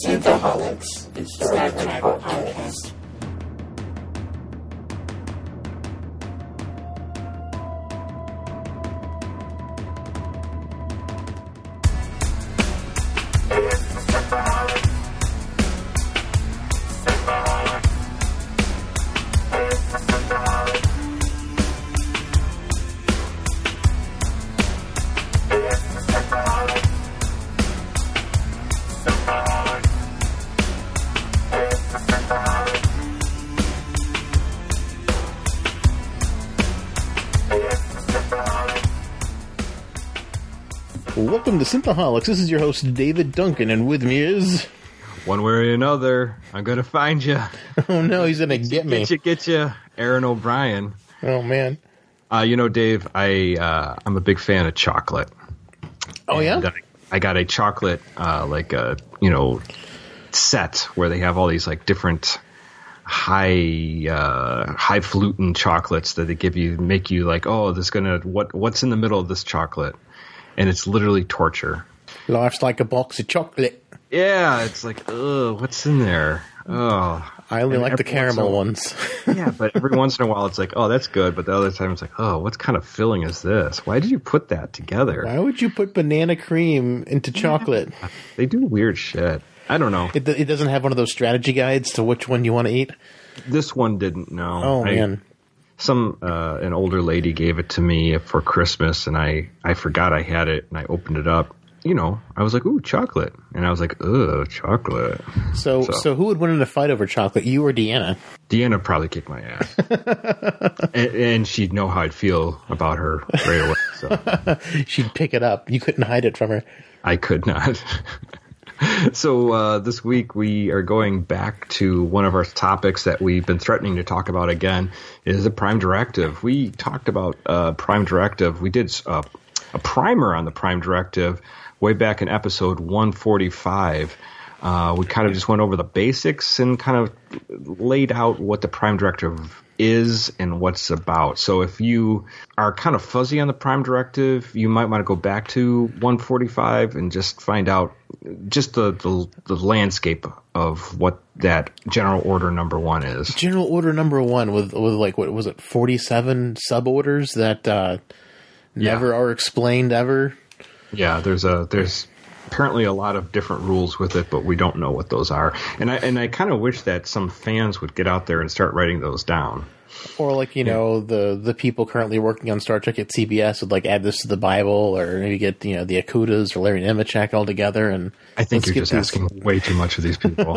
Synthaholics. It's the Red Tribal Podcast. Welcome to Synthaholics. This is your host, David Duncan, and with me is... One way or another, I'm going to find you. Oh, no, he's going to get me. Get you, Aaron O'Brien. Oh, man. Dave, I'm a big fan of chocolate. Oh, and, yeah? I got a chocolate, set where they have all these, different highfalutin chocolates that they make you like, oh, what's in the middle of this chocolate? And it's literally torture. Life's like a box of chocolate. Yeah, it's like, ugh, what's in there? Oh, I only like the caramel ones. Yeah, but every once in a while it's like, oh, that's good. But the other time it's like, oh, what kind of filling is this? Why did you put that together? Why would you put banana cream into chocolate? Yeah, they do weird shit. I don't know. It doesn't have one of those strategy guides to which one you want to eat? This one didn't, no. Oh, man. An older lady gave it to me for Christmas, and I forgot I had it, and I opened it up. I was like, ooh, chocolate. And I was like, ugh, chocolate. So who would win in a fight over chocolate, you or Deanna? Deanna would probably kick my ass. and she'd know how I'd feel about her right away. So. She'd pick it up. You couldn't hide it from her. I could not. So this week we are going back to one of our topics that we've been threatening to talk about again, is the Prime Directive. We talked about Prime Directive. We did a primer on the Prime Directive way back in episode 145. We kind of just went over the basics and kind of laid out what the Prime Directive is and what it's about. So if you are kind of fuzzy on the Prime Directive, you might want to go back to 145 and just find out just the landscape of what that General Order Number 1 is. General Order Number 1 with like, what was it, 47 suborders that never are explained ever? Yeah, there's apparently a lot of different rules with it, but we don't know what those are. And I kind of wish that some fans would get out there and start writing those down. Or the people currently working on Star Trek at CBS would add this to the Bible, or maybe get the Akutas or Larry Nemechek all together. And I think you're just asking way too much of these people.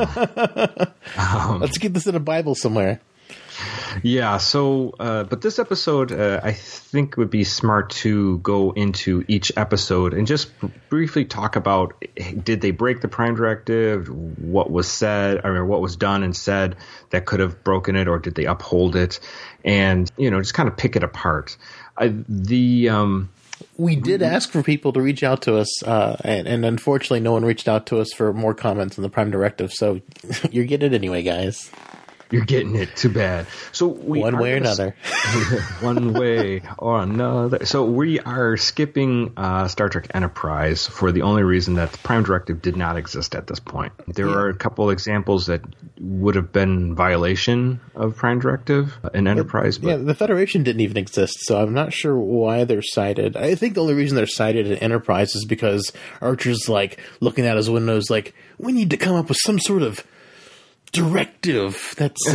Let's get this in a Bible somewhere. Yeah, but this episode, I think would be smart to go into each episode and just briefly talk about, did they break the Prime Directive? What was said, or what was done and said that could have broken it, or did they uphold it? And, just kind of pick it apart. We did ask for people to reach out to us, and unfortunately no one reached out to us for more comments on the Prime Directive, so you're getting it anyway, guys. You're getting it. Too bad. So one way or another. One way or another. So we are skipping Star Trek Enterprise for the only reason that the Prime Directive did not exist at this point. There are a couple examples that would have been violation of Prime Directive in Enterprise. Yeah, the Federation didn't even exist, so I'm not sure why they're cited. I think the only reason they're cited in Enterprise is because Archer's looking out his windows we need to come up with some sort of directive that's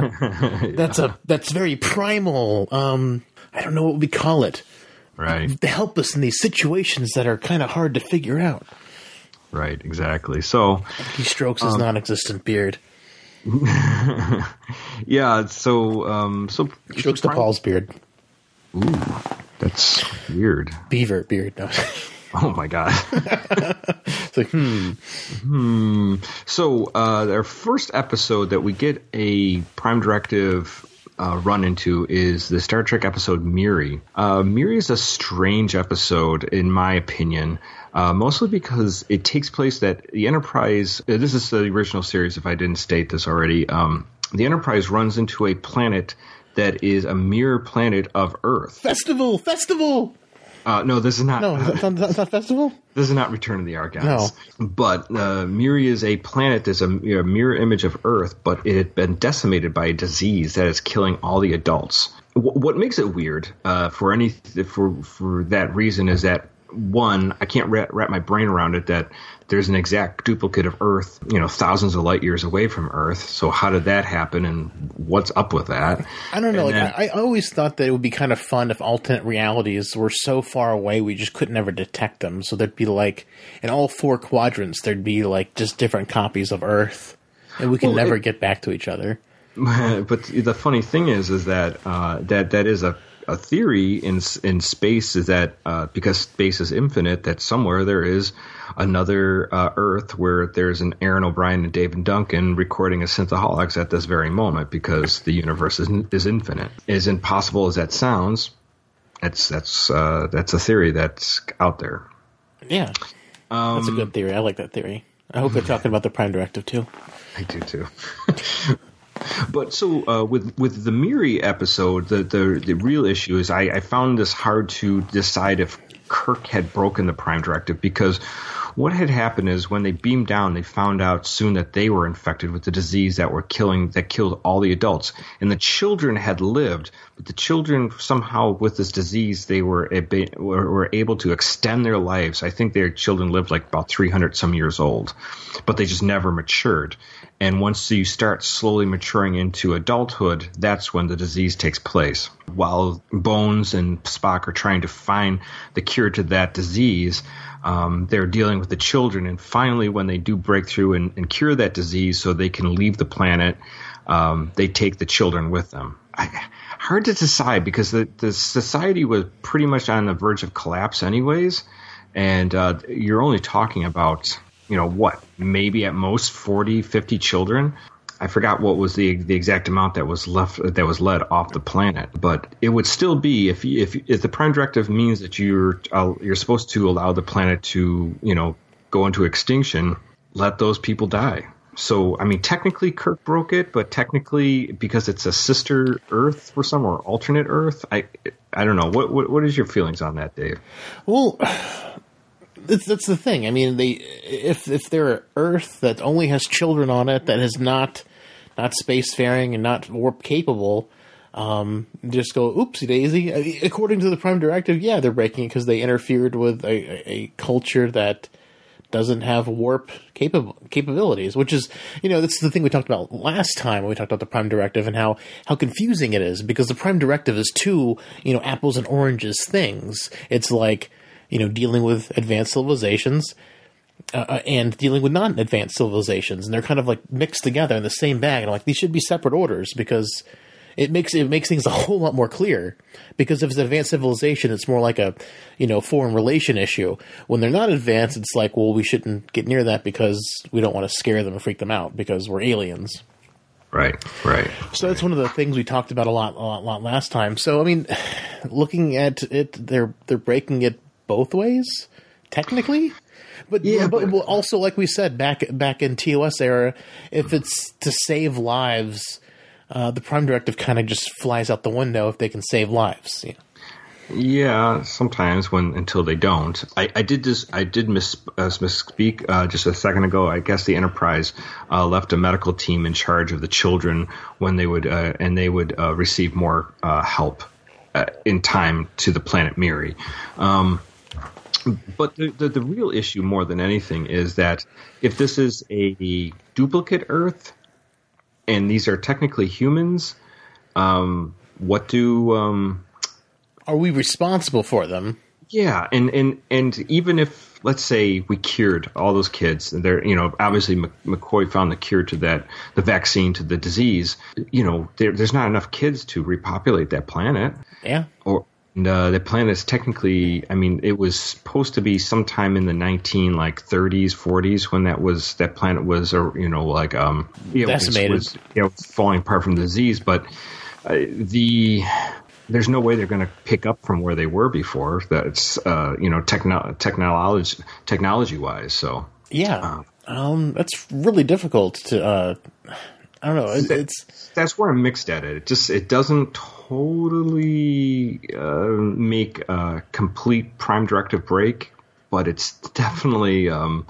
very primal. I don't know what we call it. Right. To help us in these situations that are kind of hard to figure out. Right, exactly. So he strokes his non-existent beard. Yeah, so strokes the Paul's beard. Ooh, that's weird. Beaver beard. No. Oh my God. It's So our first episode that we get a Prime Directive run into is the Star Trek episode Miri. Miri is a strange episode, in my opinion, mostly because it takes place that the Enterprise, this is the original series if I didn't state this already, the Enterprise runs into a planet that is a mirror planet of Earth. Festival! No, this is not. No, it's not Festival? This is not Return of the Argonauts. No. But Miri is a planet that's a mirror image of Earth, but it had been decimated by a disease that is killing all the adults. What makes it weird for that reason is that, one, I can't wrap my brain around it that there's an exact duplicate of Earth, thousands of light years away from Earth. So how did that happen, and what's up with that? I don't know. I always thought that it would be kind of fun if alternate realities were so far away we just could never detect them. So there'd be like, in all 4 quadrants, there'd be like just different copies of Earth, and we can never get back to each other. But the funny thing is that that is a theory in space, is that because space is infinite, that somewhere there is another Earth where there's an Aaron O'Brien and David Duncan recording a Synthaholics at this very moment, because the universe is infinite. As impossible as that sounds, that's a theory that's out there. Yeah, that's a good theory. I like that theory. I hope they're talking about the Prime Directive too. I do too. But so with the Miri episode, the real issue is I found this hard to decide if Kirk had broken the Prime Directive, because what had happened is when they beamed down, they found out soon that they were infected with the disease that killed all the adults, and the children had lived. But the children somehow, with this disease, they were able to extend their lives. I think their children lived like about 300 some years old, but they just never matured. And once you start slowly maturing into adulthood, that's when the disease takes place. While Bones and Spock are trying to find the cure to that disease, they're dealing with the children. And finally, when they do break through and cure that disease so they can leave the planet, they take the children with them. Hard to decide, because the society was pretty much on the verge of collapse anyways. And you're only talking about, maybe at most 40, 50 children. I forgot what was the exact amount that was led off the planet, but it would still be, if the Prime Directive means that you're supposed to allow the planet to go into extinction, let those people die. So I mean, technically Kirk broke it, but technically, because it's a sister Earth for some, or alternate Earth, I don't know. What is your feelings on that, Dave? Well, that's the thing. I mean, if they're an Earth that only has children on it, that is not spacefaring and not warp capable, just go oopsie daisy. According to the Prime Directive, yeah, they're breaking it because they interfered with a culture that doesn't have warp capabilities, which is, that's the thing we talked about last time when we talked about the Prime Directive and how confusing it is, because the Prime Directive is two, apples and oranges things. It's like, dealing with advanced civilizations and dealing with non-advanced civilizations, and they're kind of like mixed together in the same bag. And I'm like, these should be separate orders, because it makes things a whole lot more clear. Because if it's advanced civilization, it's more like a foreign relation issue. When they're not advanced, it's like, well, we shouldn't get near that because we don't want to scare them and freak them out because we're aliens. Right. So that's one of the things we talked about a lot last time. So I mean, looking at it, they're breaking it both ways, technically. But also, like we said, back in TOS era, if it's to save lives, the Prime Directive kind of just flies out the window if they can save lives. Yeah, sometimes until they don't. I did misspeak just a second ago. I guess the Enterprise left a medical team in charge of the children when they would receive more help in time to the planet Miri. But the real issue, more than anything, is that if this is a duplicate Earth and these are technically humans, what do are we responsible for them? Yeah, and even if, let's say, we cured all those kids, and they're obviously McCoy found the cure to the vaccine to the disease. There's not enough kids to repopulate that planet. Yeah. The planet is technically, I mean, it was supposed to be sometime in the 1930s, 40s when that planet was, decimated. Was falling apart from the disease. But there's no way they're going to pick up from where they were before. That's technology wise. So yeah, that's really difficult to. I don't know. That's where I'm mixed at it. It doesn't totally make a complete Prime Directive break, but it's definitely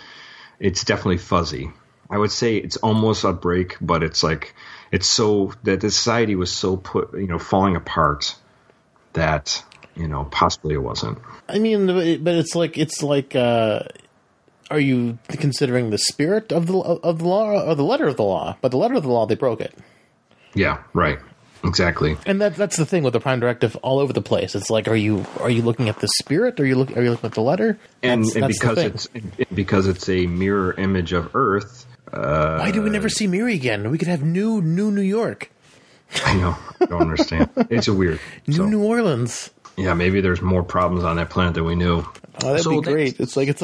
fuzzy. I would say it's almost a break, but it's so that the society was so falling apart that possibly it wasn't. I mean, but it's like. Are you considering the spirit of the law or the letter of the law? But the letter of the law, they broke it. Yeah, right. Exactly. And that's the thing with the Prime Directive all over the place. It's like, are you looking at the spirit, or are you looking at the letter? And because it's a mirror image of Earth. Why do we never see Miri again? We could have new New York. I know. I don't understand. It's a weird New Orleans. Yeah, maybe there's more problems on that planet than we knew. Oh, that'd be great. It's like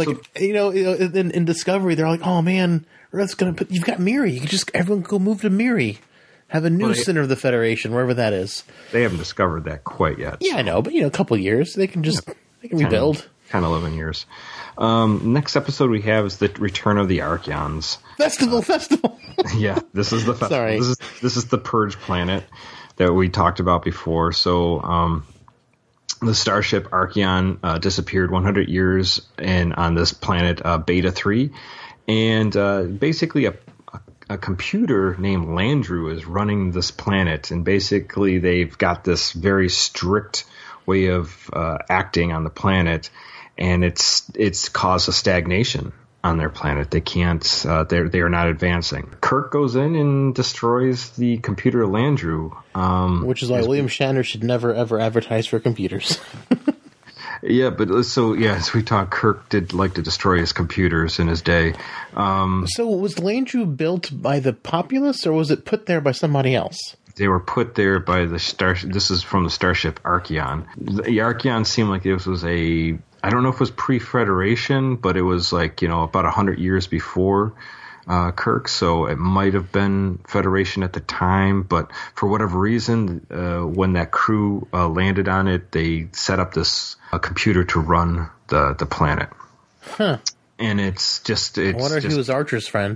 in Discovery, they're like, oh man, Earth's gonna put. You've got Miri. You can everyone go move to Miri. Have a new center of the Federation, wherever that is. They haven't discovered that quite yet. Yeah, I know, but a couple of years, they can rebuild. 10, 11 years. Next episode we have is the Return of the Archeons. Festival. Yeah, this is the festival. Sorry. This is the Purge planet that we talked about before. So, the starship Archeon disappeared 100 years on this planet Beta 3, and basically a computer named Landru is running this planet, and basically they've got this very strict way of acting on the planet, and it's caused a stagnation on their planet. They can't. They are not advancing. Kirk goes in and destroys the computer Landru, which is why William Shatner should never ever advertise for computers. Yeah, but as we talked, Kirk did like to destroy his computers in his day. So was Landru built by the populace, or was it put there by somebody else? They were put there by the starship. This is from the starship Archeon. The Archeon seemed like this was I don't know if it was pre-Federation, but it was about 100 years before Kirk, so it might have been Federation at the time, but for whatever reason, when that crew landed on it, they set up this computer to run the planet. Huh. And I wonder if he was Archer's friend.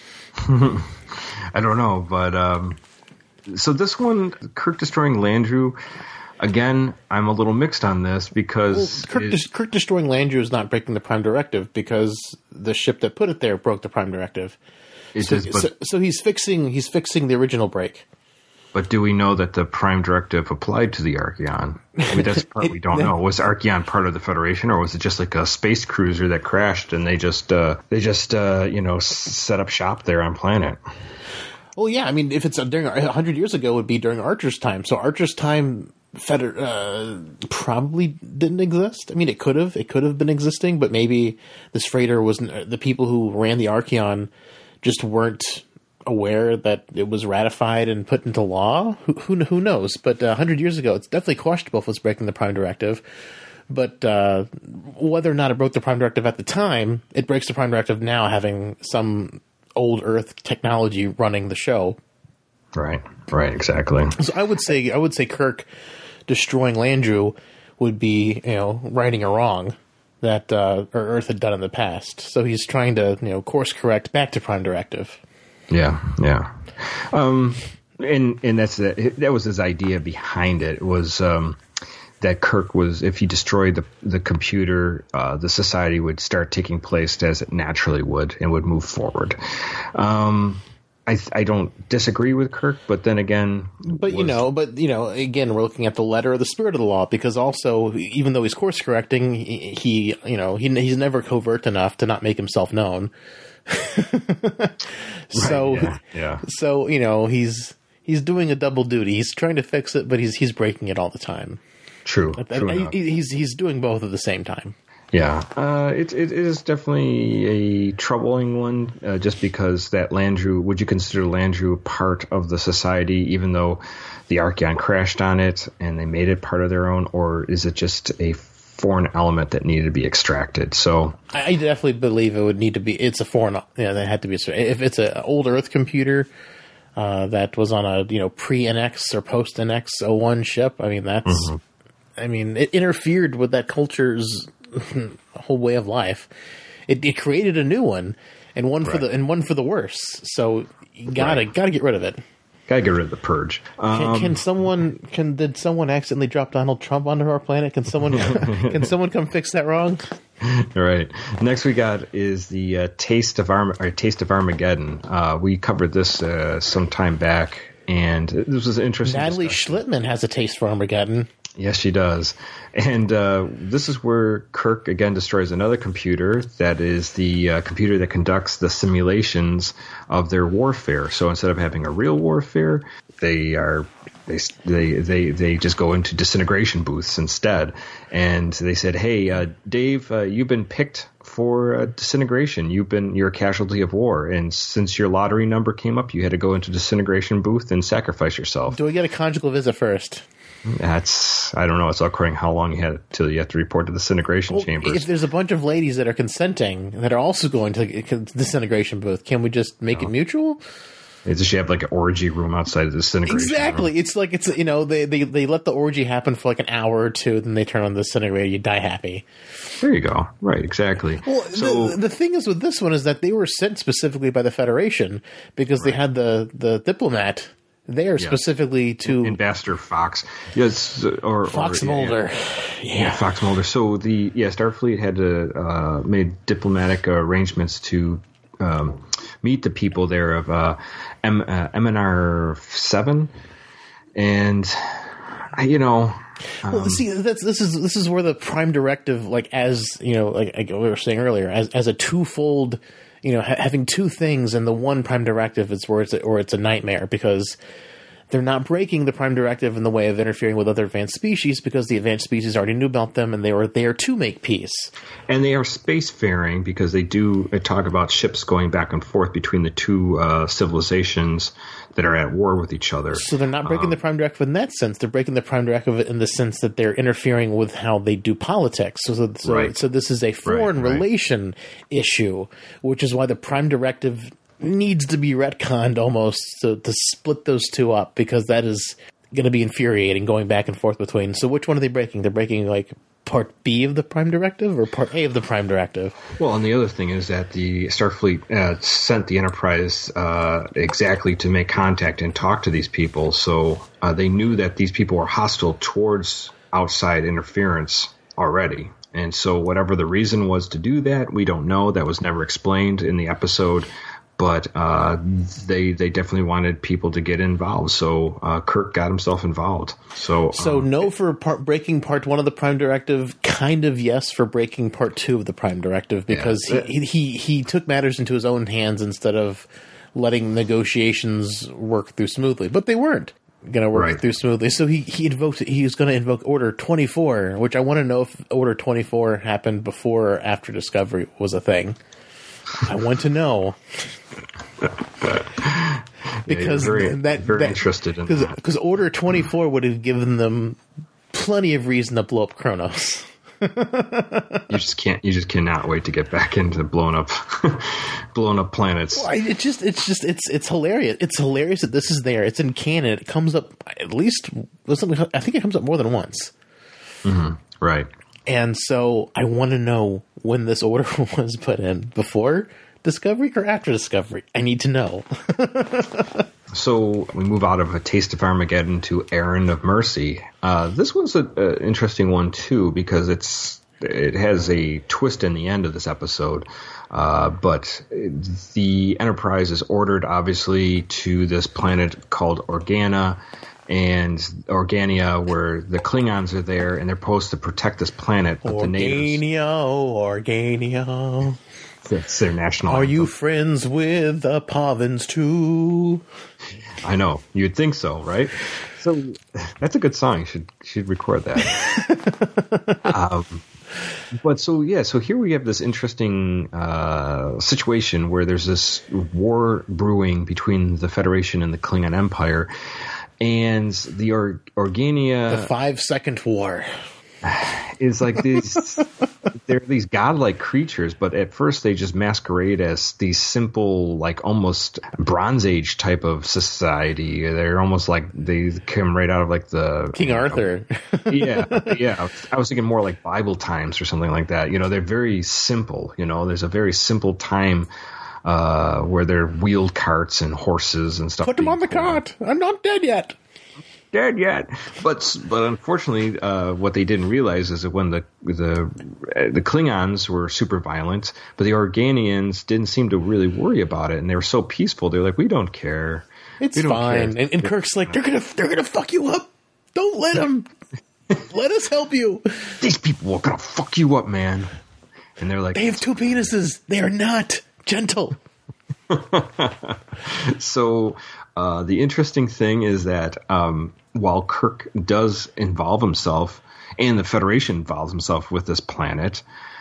I don't know, but so this one, Kirk destroying Landru. Again, I'm a little mixed on this because Kirk destroying Landru is not breaking the Prime Directive because the ship that put it there broke the Prime Directive. So he's fixing the original break. But do we know that the Prime Directive applied to the Archeon? I mean, that's the part we don't know. Was Archeon part of the Federation, or was it just like a space cruiser that crashed and they just set up shop there on planet? Well, yeah. I mean, if it's during 100 years ago, it would be during Archer's time. So Archer's time probably didn't exist. I mean, it could have been existing, but maybe this freighter wasn't. The people who ran the Archeon just weren't aware that it was ratified and put into law. Who knows? But 100 years ago, it's definitely questionable if it's breaking the Prime Directive. But whether or not it broke the Prime Directive at the time, it breaks the Prime Directive now, having some old Earth technology running the show. Right, exactly. So I would say Kirk destroying Landru would be, righting a wrong that Earth had done in the past. So he's trying to, course correct back to Prime Directive. Yeah. And that was his idea behind it, was that Kirk was, if he destroyed the computer, the society would start taking place as it naturally would and would move forward. I don't disagree with Kirk, but then again, again, we're looking at the letter of the spirit of the law, because also, even though he's course correcting, he's never covert enough to not make himself known. So, right, yeah. So, he's doing a double duty. He's trying to fix it, but he's breaking it all the time. True. He's doing both at the same time. Yeah, it is definitely a troubling one, just because that Landru, would you consider Landru part of the society, even though the Archeon crashed on it and they made it part of their own, or is it just a foreign element that needed to be extracted? So I definitely believe it would need to be, it's a foreign, that had to be, if it's an old Earth computer that was on a, pre-NX or post-NX 01 ship, I mean, that's, it interfered with that culture's whole way of life. It created a new one, and one for the worse. So you gotta get rid of it. Gotta get rid of the purge. Did someone accidentally drop Donald Trump onto our planet? Can someone come fix that wrong? All right. Next we got is the Taste of Armageddon. We covered this some time back, and this was an interesting. Natalie discussion. Schlittman has a taste for Armageddon. Yes, she does. And this is where Kirk again destroys another computer that is the computer that conducts the simulations of their warfare. So instead of having a real warfare, they just go into disintegration booths instead. And they said, "Hey, Dave, you've been picked for disintegration. You're a casualty of war, and since your lottery number came up, you had to go into disintegration booth and sacrifice yourself." Do we get a conjugal visit first? I don't know. It's all according how long you had till you have to report to the disintegration chambers. If there's a bunch of ladies that are consenting that are also going to the disintegration booth, can we just make it mutual? It's just you have like an orgy room outside of the disintegration Exactly. room. It's like they let the orgy happen for like an hour or two, then they turn on the disintegrator. You die happy. There you go. Right. Exactly. Well, so the thing is with this one is that they were sent specifically by the Federation because they had the diplomat there specifically to Ambassador Fox. Yes, or Fox Mulder. Yeah, Fox Mulder. So Starfleet had to made diplomatic arrangements to meet the people there of MNR 7, and well, see, this is where the Prime Directive, like as you know, like we were saying earlier, as a twofold. Having two things in the one Prime Directive is where it's a nightmare because they're not breaking the Prime Directive in the way of interfering with other advanced species because the advanced species already knew about them and they were there to make peace. And they are spacefaring because they do talk about ships going back and forth between the two civilizations that are at war with each other. So they're not breaking the Prime Directive in that sense. They're breaking the Prime Directive in the sense that they're interfering with how they do politics. So this is a foreign relation issue, which is why the Prime Directive needs to be retconned almost to split those two up because that is going to be infuriating going back and forth between. So which one are they breaking? They're breaking like Part B of the Prime Directive or Part A of the Prime Directive? Well, and the other thing is that the Starfleet sent the Enterprise exactly to make contact and talk to these people. So they knew that these people were hostile towards outside interference already. And so whatever the reason was to do that, we don't know. That was never explained in the episode. But they definitely wanted people to get involved, so Kirk got himself involved. So no for breaking Part 1 of the Prime Directive, kind of yes for breaking Part 2 of the Prime Directive, because he took matters into his own hands instead of letting negotiations work through smoothly. But they weren't going to work through smoothly, so he was going to invoke Order 24, which I want to know if Order 24 happened before or after Discovery was a thing. I want to know because very interested in that. Because Order 24 would have given them plenty of reason to blow up Kronos. You just cannot wait to get back into blowing up planets. Well, it's hilarious. It's hilarious that this is there. It's in canon. It comes up at least. I think it comes up more than once. Mm-hmm. Right. And so I want to know when this order was put in, before Discovery or after Discovery. I need to know. So we move out of A Taste of Armageddon to Errand of Mercy. This one's an interesting one, too, because it has a twist in the end of this episode. But the Enterprise is ordered, obviously, to this planet called Organia. And Organia, where the Klingons are there, and they're supposed to protect this planet. But the natives, Organia. That's their national. Are you friends with the Pavins too? I know. You'd think so, right? So that's a good song. You should record that. So here we have this interesting situation where there's this war brewing between the Federation and the Klingon Empire. And the Organia... The 5-second war. Is like these... They're these godlike creatures, but at first they just masquerade as these simple, like almost Bronze Age type of society. They're almost like they come right out of like the... King Arthur. Yeah. I was thinking more like Bible times or something like that. They're very simple. There's a very simple time where they're wheeled carts and horses and stuff. Put them on the cart. I'm not dead yet. But unfortunately, what they didn't realize is that when the Klingons were super violent, but the Organians didn't seem to really worry about it, and they were so peaceful. They're like, we don't care. It's fine. And Kirk's like, they're gonna fuck you up. Don't let them. Let us help you. These people are gonna fuck you up, man. And they're like, they have 2 penises. They are not gentle. So the interesting thing is that while Kirk does involve himself, and the Federation involves himself with this planet,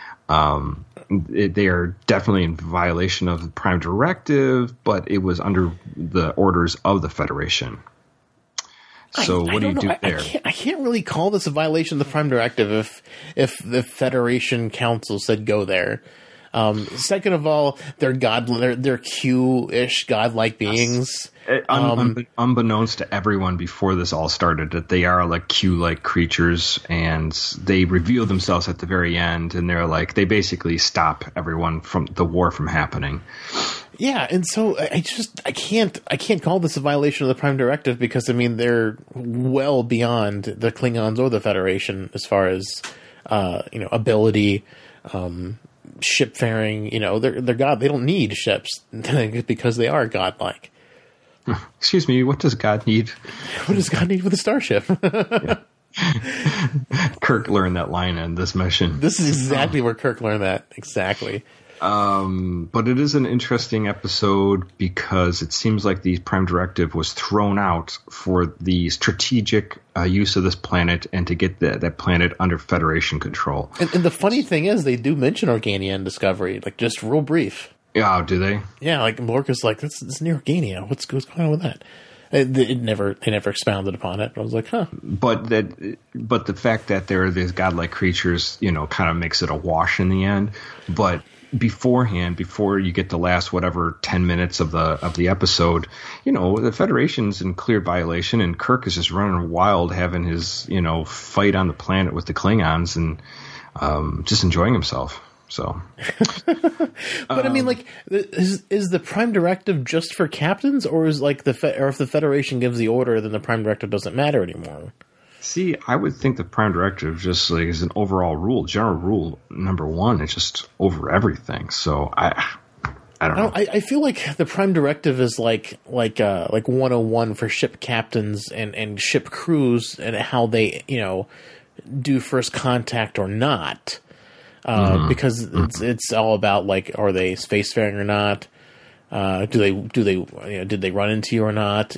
they are definitely in violation of the Prime Directive, but it was under the orders of the Federation. So what do you do there? I can't really call this a violation of the Prime Directive if the Federation Council said go there. Second of all, they're Q-ish godlike beings. Unbeknownst to everyone before this all started, that they are like Q-like creatures, and they reveal themselves at the very end, and they're like, they basically stop everyone from the war from happening. Yeah, and so I can't call this a violation of the Prime Directive because, I mean, they're well beyond the Klingons or the Federation as far as ability, shipfaring. They're God. They don't need ships because they are godlike. Excuse me, what does God need? What does God need with a starship? Kirk learned that line in this mission. This is exactly where Kirk learned that. Exactly. But it is an interesting episode because it seems like the Prime Directive was thrown out for the strategic use of this planet and to get that planet under Federation control. And the funny thing is, they do mention Organia in Discovery, like just real brief. Yeah, do they? Yeah, like Lorca's like, this is near Organia. What's going on with that? They never expounded upon it. I was like, huh. But the fact that they're these godlike creatures, kind of makes it a wash in the end. But beforehand, before you get the last 10 minutes of the episode, the Federation's in clear violation, and Kirk is just running wild, having his fight on the planet with the Klingons, and just enjoying himself. So, but I mean, like, is the Prime Directive just for captains, or is like or if the Federation gives the order, then the Prime Directive doesn't matter anymore? See, I would think the Prime Directive just like is an overall rule, general rule number one. It's just over everything. So I don't know. I feel like the Prime Directive is like 101 for ship captains and ship crews and how they do first contact or not. Because it's all about like, are they spacefaring or not? Did they run into you or not?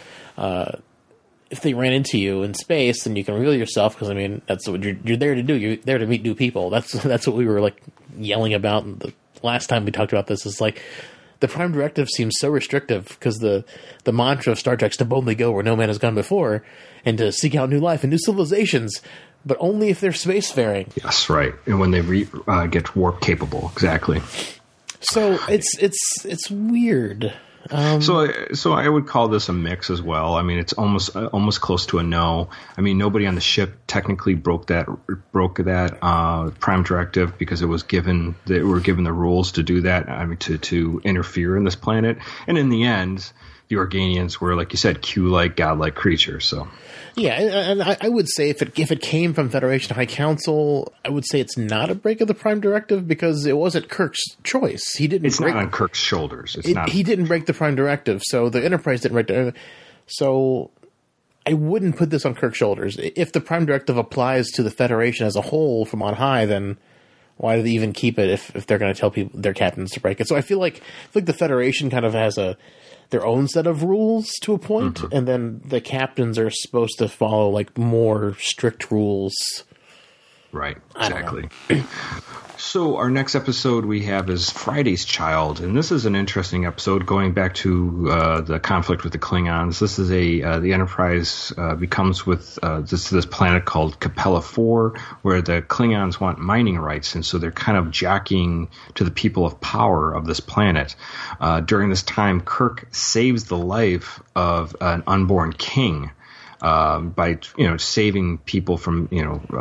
If they ran into you in space, then you can reveal yourself because, I mean, that's what you're there to do. You're there to meet new people. That's what we were like yelling about the last time we talked about this. Is like the Prime Directive seems so restrictive because the mantra of Star Trek's to boldly go where no man has gone before and to seek out new life and new civilizations. But only if they're spacefaring. Yes, right. And when they get warp capable, exactly. So it's weird. So I would call this a mix as well. I mean, it's almost close to a no. I mean, nobody on the ship technically broke that Prime Directive because they were given the rules to do that. I mean, to interfere in this planet. And in the end, the Organians were, like you said, Q-like, godlike creatures. So. Yeah, and I would say if it came from Federation High Council, I would say it's not a break of the Prime Directive because it wasn't Kirk's choice. It's not on Kirk's shoulders. He didn't break the Prime Directive, so the Enterprise didn't break the. So I wouldn't put this on Kirk's shoulders. If the Prime Directive applies to the Federation as a whole from on high, then why do they even keep it if they're going to tell people their captains to break it? So I feel like the Federation kind of has their own set of rules to a point, and then the captains are supposed to follow like more strict rules. Right, exactly. So our next episode we have is Friday's Child, and this is an interesting episode going back to the conflict with the Klingons. This is the Enterprise becomes with this planet called Capella 4, where the Klingons want mining rights, and so they're kind of jockeying to the people of power of this planet. During this time, Kirk saves the life of an unborn king. By saving people from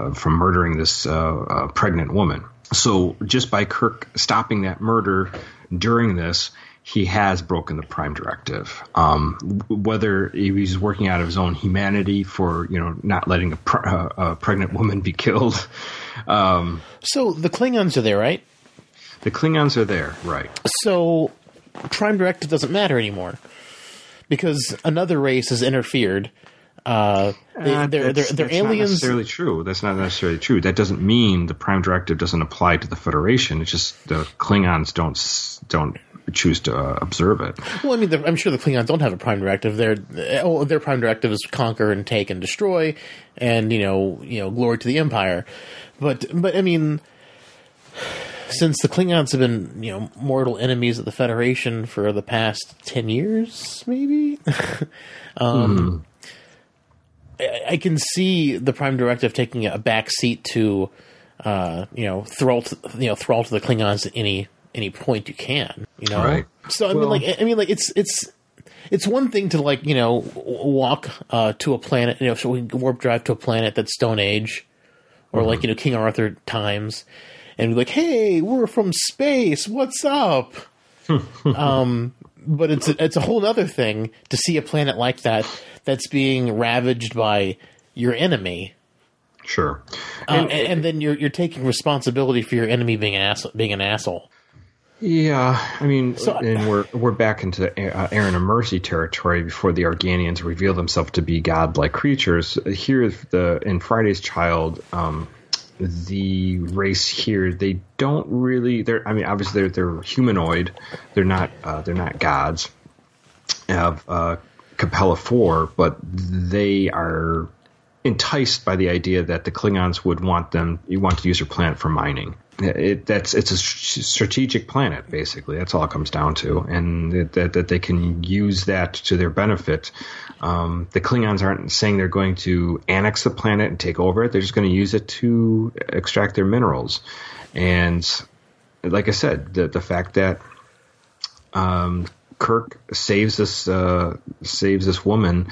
murdering this pregnant woman. So just by Kirk stopping that murder, during this, he has broken the Prime Directive. Whether he's working out of his own humanity for, not letting a pregnant woman be killed. So the Klingons are there, right? The Klingons are there, right. So Prime Directive doesn't matter anymore because another race has interfered. They're aliens. Not necessarily true. That's not necessarily true. That doesn't mean the Prime Directive doesn't apply to the Federation. It's just the Klingons don't choose to observe it. Well, I mean, I'm sure the Klingons don't have a Prime Directive. Their Prime Directive is conquer and take and destroy, and glory to the Empire. But I mean, since the Klingons have been mortal enemies of the Federation for the past 10 years, maybe. I can see the Prime Directive taking a back seat to, thrall to the Klingons at any point you can, Right. So it's one thing to walk to a planet, so we can warp drive to a planet that's Stone Age, or King Arthur times, and be like, hey, we're from space, what's up? But it's a whole other thing to see a planet like that's being ravaged by your enemy. Sure. And then you're taking responsibility for your enemy being an asshole. Yeah, I mean, and we're back into Aaron and Mercy territory before the Organians reveal themselves to be godlike creatures. Here, in Friday's Child, the race here, they don't really. Obviously they're humanoid. They're not gods. Have Capella 4, but they are enticed by the idea that the Klingons would want to use their planet for mining. It's a strategic planet, basically. That's all it comes down to, and that they can use that to their benefit. The Klingons aren't saying they're going to annex the planet and take over it. They're just going to use it to extract their minerals. And like I said, the fact that Kirk saves this woman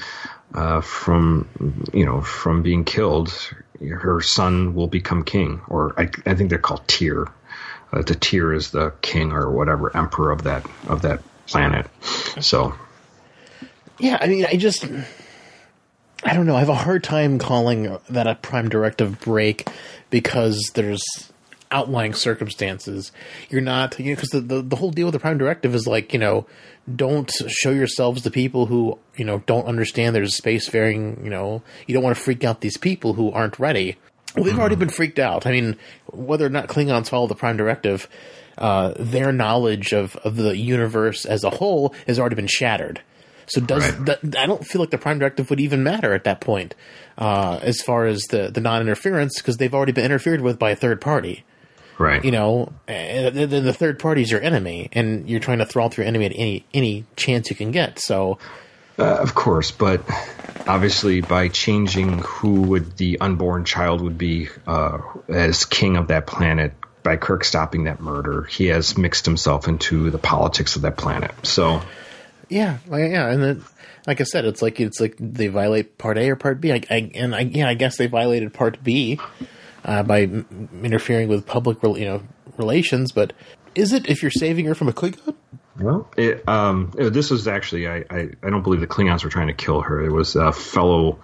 from being killed. Her son will become king, or I think they're called Tyr. The Tyr is the king or whatever emperor of that planet. So, yeah, I mean, I don't know. I have a hard time calling that a Prime Directive break because there's outlying circumstances. You're not, because the whole deal with the Prime Directive is don't show yourselves to people who, don't understand there's spacefaring, you don't want to freak out these people who aren't ready. Well, they've already been freaked out. I mean, whether or not Klingons follow the Prime Directive, their knowledge of the universe as a whole has already been shattered. So I don't feel like the Prime Directive would even matter at that point, as far as the non-interference, because they've already been interfered with by a third party. Right. And the third party is your enemy, and you're trying to thrall through your enemy at any chance you can get. So, of course, but obviously, by changing who the unborn child would be as king of that planet, by Kirk stopping that murder, he has mixed himself into the politics of that planet. So, yeah, and then, like I said, it's like they violate Part A or Part B. I guess they violated Part B. By interfering with public, relations, but is it if you're saving her from a Klingon? Well, this was actually I don't believe the Klingons were trying to kill her. It was fellow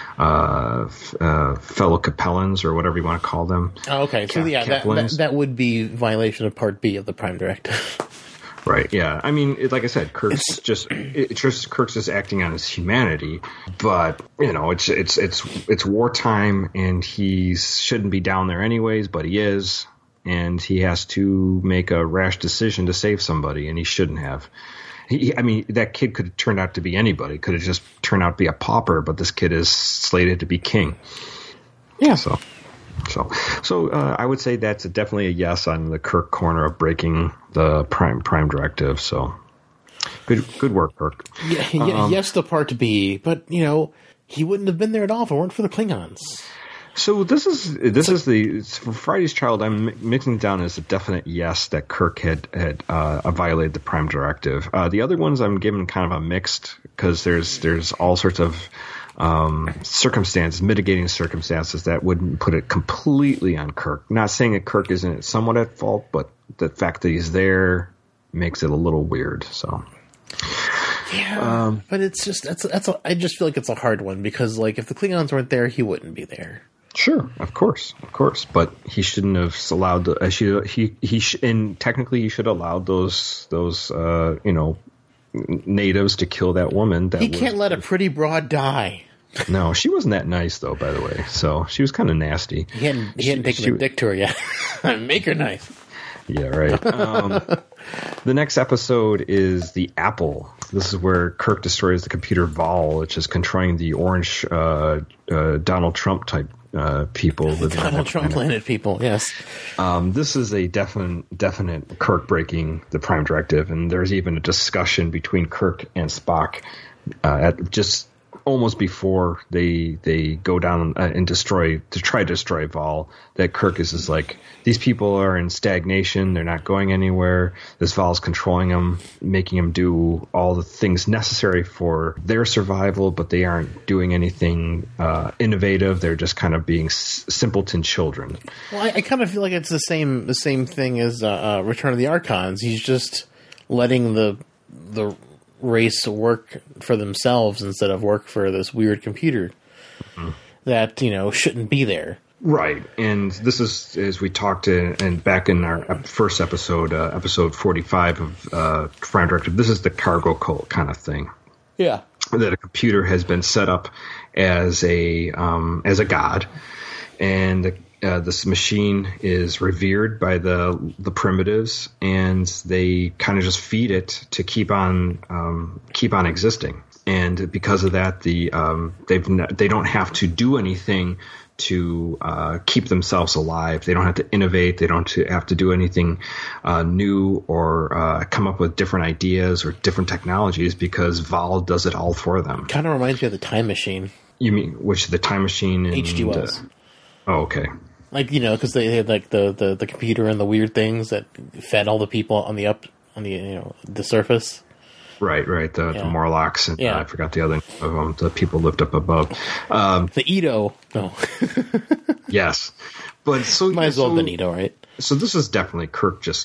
Capellans or whatever you want to call them. Oh, okay. So that would be violation of Part B of the Prime Directive. Right. Yeah. I mean, like I said, Kirk's just acting on his humanity, but it's wartime, and he shouldn't be down there anyways, but he is, and he has to make a rash decision to save somebody, and he shouldn't have. That kid could have turned out to be anybody. Could have just turned out to be a pauper, but this kid is slated to be king. Yeah. So I would say that's definitely a yes on the Kirk corner of breaking the Prime Directive. So good work, Kirk. Yeah, yes to Part B, but he wouldn't have been there at all if it weren't for the Klingons. So this is for Friday's Child. I'm mixing it down as a definite yes that Kirk had violated the Prime Directive. The other ones I'm giving kind of a mixed, because there's all sorts of mitigating circumstances that wouldn't put it completely on Kirk. Not saying that Kirk isn't somewhat at fault, but the fact that he's there makes it a little weird. So yeah, but it's just I just feel like it's a hard one because like if the Klingons weren't there, he wouldn't be there. Sure, of course, but he shouldn't have allowed and technically he should have allowed those natives to kill that woman. He can't let a pretty broad die. No, she wasn't that nice though, by the way. So she was kind of nasty. He hadn't taken a dick to her yet. Make her nice. Yeah, right. The next episode is the Apple. This is where Kirk destroys the computer Vol, which is controlling the orange Donald Trump type people. Donald Trump planet people, yes. This is a definite Kirk breaking the Prime Directive, and there's even a discussion between Kirk and Spock at just almost before they go down and try to destroy Vol, that Kirk is like, these people are in stagnation, they're not going anywhere, this Vol's controlling them, making them do all the things necessary for their survival, but they aren't doing anything innovative, they're just kind of being simpleton children. Well, I kind of feel like it's the same thing as Return of the Archons. He's just letting the race work for themselves instead of work for this weird computer that shouldn't be there. Right, and this is, as we talked and back in our first episode, episode 45 of Prime Directive, this is the cargo cult kind of thing. Yeah, that a computer has been set up as a god, and this machine is revered by the primitives, and they kind of just feed it to keep on existing. And because of that, they don't have to do anything to keep themselves alive. They don't have to innovate. They don't have to do anything new or come up with different ideas or different technologies, because Vol does it all for them. Kind of reminds me of the Time Machine. You mean the Time Machine? H.G. Wells. Oh, okay. Like, because they had like the computer and the weird things that fed all the people on the the surface. Right. The Morlocks, and I forgot the other of them. The people lived up above. The Edo. No. Yes, but might as well have been Edo, right? So this is definitely Kirk just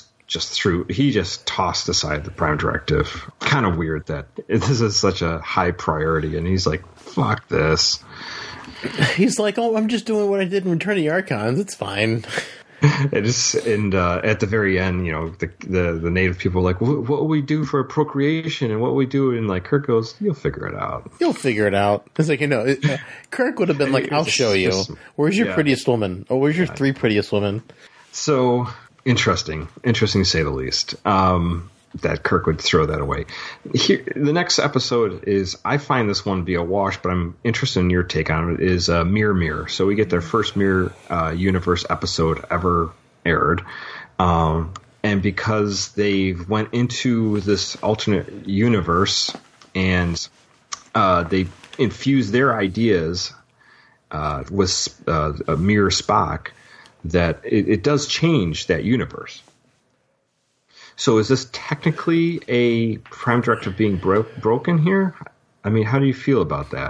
tossed aside the Prime Directive. Kind of weird that this is such a high priority, and he's like, "Fuck this." He's like, "Oh, I'm just doing what I did in Return of the Archons. It's fine." It is, and at the very end, the native people are like, what will we do for procreation, and what will we do? And like Kirk goes, "You'll figure it out. You'll figure it out." It's like, Kirk would have been like, "I'll show you. Where's your prettiest woman? Oh, where's your three prettiest women?" So interesting to say the least. That Kirk would throw that away. Here, the next episode is, I find this one to be a wash, but I'm interested in your take on it, is Mirror Mirror. So we get their first Mirror Universe episode ever aired. And because they went into this alternate universe and they infused their ideas with a Mirror Spock, that it does change that universe. So is this technically a Prime Directive being broken here? I mean, how do you feel about that?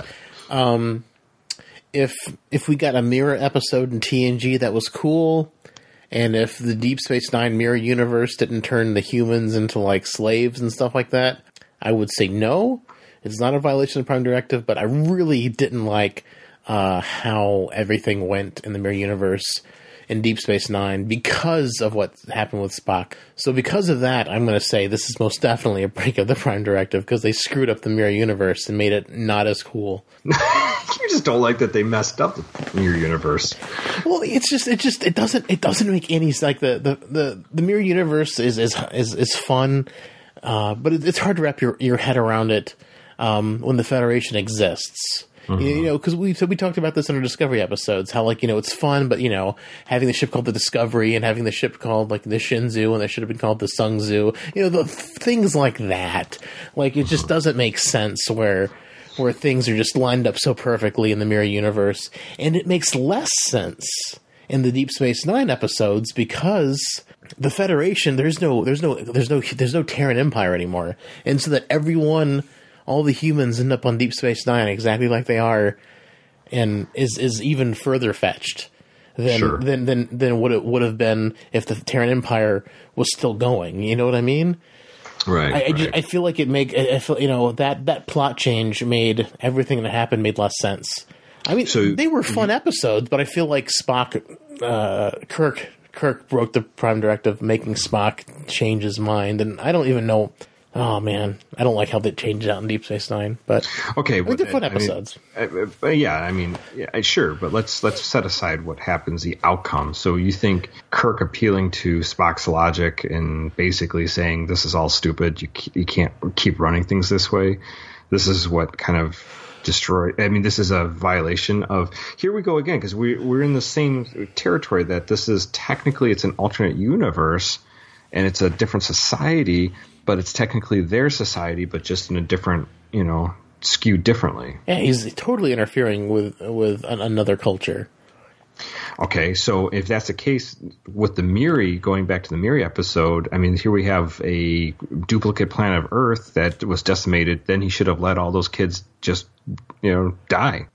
If we got a Mirror episode in TNG, that was cool. And if the Deep Space Nine Mirror universe didn't turn the humans into like slaves and stuff like that, I would say no. It's not a violation of Prime Directive, but I really didn't like how everything went in the Mirror universe in Deep Space Nine because of what happened with Spock. So because of that, I'm going to say this is most definitely a break of the Prime Directive, because they screwed up the Mirror universe and made it not as cool. You just don't like that they messed up the Mirror universe. Well, it doesn't make any sense. Like the Mirror universe is fun, but it's hard to wrap your head around it when the Federation exists. Mm-hmm. Because we talked about this in our Discovery episodes, how it's fun, but having the ship called the Discovery and having the ship called like the Shinzu, and they should have been called the Sungzu, the things like that. Like, it just doesn't make sense where things are just lined up so perfectly in the Mirror universe, and it makes less sense in the Deep Space Nine episodes because the Federation, there's no Terran Empire anymore, and so that all the humans end up on Deep Space Nine exactly like they are, and is even further fetched than what it would have been if the Terran Empire was still going. You know what I mean? Right. I feel like I feel that plot change made everything that happened made less sense. I mean, they were fun episodes, but I feel like Kirk broke the Prime Directive, making Spock change his mind, and I don't even know. Oh man, I don't like how they changed out in Deep Space Nine, but okay, they're fun episodes. Sure, but let's set aside what happens, the outcome. So you think Kirk appealing to Spock's logic and basically saying this is all stupid, you can't keep running things this way. This is what kind of destroyed. I mean, this is a violation of. Here we go again, because we're in the same territory that this is technically it's an alternate universe, and it's a different society. But it's technically their society, but just in a different, skewed differently. Yeah, he's totally interfering with another culture. Okay, so if that's the case with the Miri, going back to the Miri episode, I mean, here we have a duplicate planet of Earth that was decimated. Then he should have let all those kids just, die.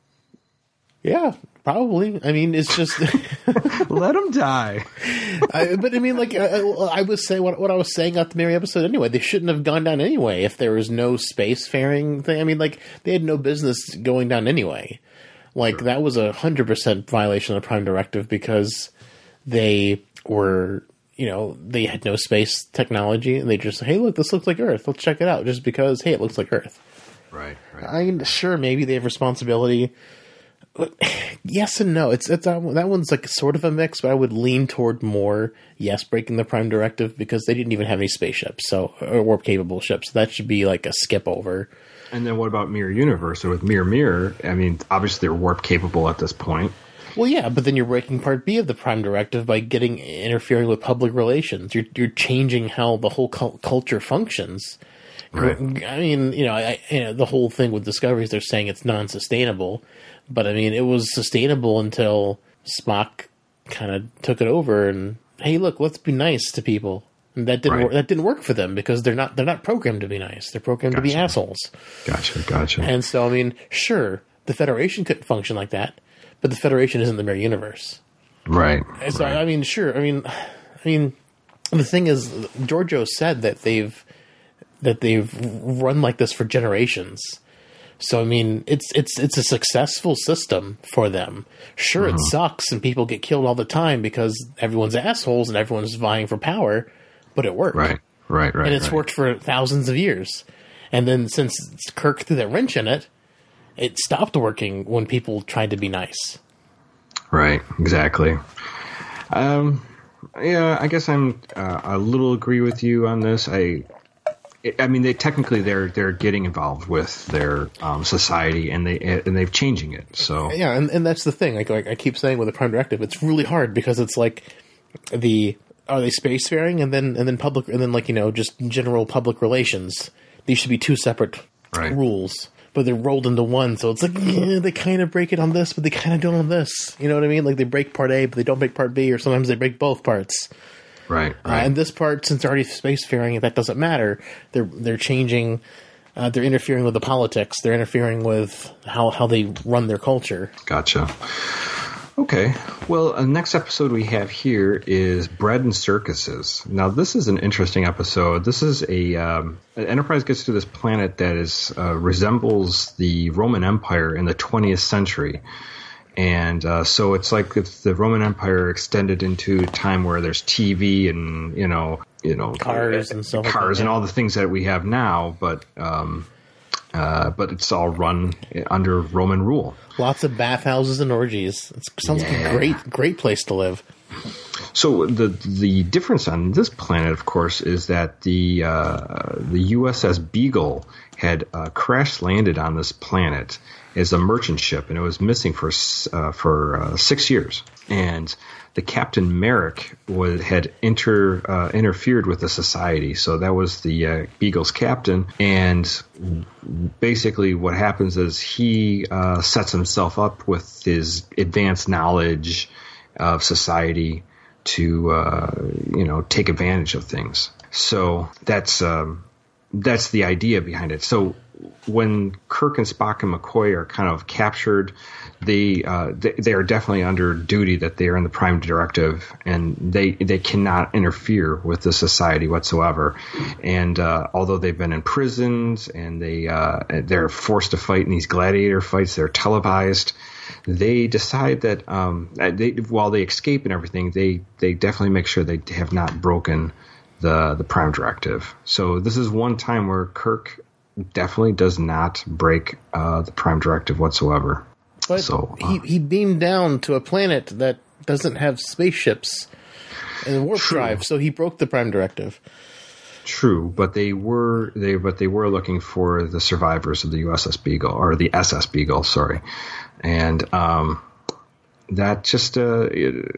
Yeah, probably. I mean, it's just let them die. But I mean, like I was saying, what I was saying at the Mary episode anyway. They shouldn't have gone down anyway if there was no spacefaring thing. I mean, like they had no business going down anyway. Like sure. That was 100% violation of the Prime Directive because they were, they had no space technology and they just, hey, look, this looks like Earth. Let's check it out. Just because, hey, it looks like Earth. Right. I mean, sure, maybe they have responsibility. But yes and no. It's that one's like sort of a mix, but I would lean toward more yes, breaking the Prime Directive because they didn't even have any spaceships, or warp capable ships. So that should be like a skip over. And then what about Mirror Universe? Or with Mirror? I mean, obviously they're warp capable at this point. Well, yeah, but then you're breaking Part B of the Prime Directive by interfering with public relations. You're changing how the whole culture functions. Right. I mean, the whole thing with Discovery is they're saying it's non-sustainable. But, I mean, it was sustainable until Spock kind of took it over and, hey, look, let's be nice to people. And that didn't work. That didn't work for them because they're not programmed to be nice. They're programmed to be assholes. Gotcha. And so, I mean, sure, the Federation couldn't function like that, but the Federation isn't the Mirror Universe. Right. And so, I mean, sure. I mean, the thing is, Giorgio said that they've run like this for generations. So, I mean, it's a successful system for them. Sure, It sucks and people get killed all the time because everyone's assholes and everyone's vying for power, but it worked. Right. And it's worked for thousands of years. And then since Kirk threw that wrench in it, it stopped working when people tried to be nice. Right, exactly. Yeah, I guess I'm a little agree with you on this. I mean, they're getting involved with their society, and they're changing it. So yeah, and that's the thing. Like I keep saying with the Prime Directive, it's really hard because it's like are they spacefaring and then public and then just general public relations. These should be two separate rules, but they're rolled into one. So it's like they kind of break it on this, but they kind of don't on this. You know what I mean? Like they break Part A, but they don't break Part B, or sometimes they break both parts. Right. And this part, since they're already spacefaring, that doesn't matter. They're changing. They're interfering with the politics. They're interfering with how they run their culture. Gotcha. Okay. Well, the next episode we have here is Bread and Circuses. Now, this is an interesting episode. This is an Enterprise gets to this planet that resembles the Roman Empire in the 20th century. And so it's like it's the Roman Empire extended into a time where there's TV and cars and stuff, and all the things that we have now, but it's all run under Roman rule. Lots of bathhouses and orgies. It sounds like a great place to live. So the difference on this planet, of course, is that the USS Beagle had crash landed on this planet as a merchant ship, and it was missing for 6 years. And the Captain Merrick had interfered with the society, so that was the Beagle's captain. And basically, what happens is he sets himself up with his advanced knowledge of society to take advantage of things. So that's the idea behind it. So when Kirk and Spock and McCoy are kind of captured, they are definitely under duty that they are in the Prime Directive, and they cannot interfere with the society whatsoever. And although they've been imprisoned and they're forced to fight in these gladiator fights, they're televised. They decide that while they escape and everything, they definitely make sure they have not broken the Prime Directive. So this is one time where Kirk definitely does not break the Prime Directive whatsoever. But so he beamed down to a planet that doesn't have spaceships and warp drive, so he broke the Prime Directive. True, but they were looking for the survivors of the USS Beagle, or the SS Beagle, sorry, and that just it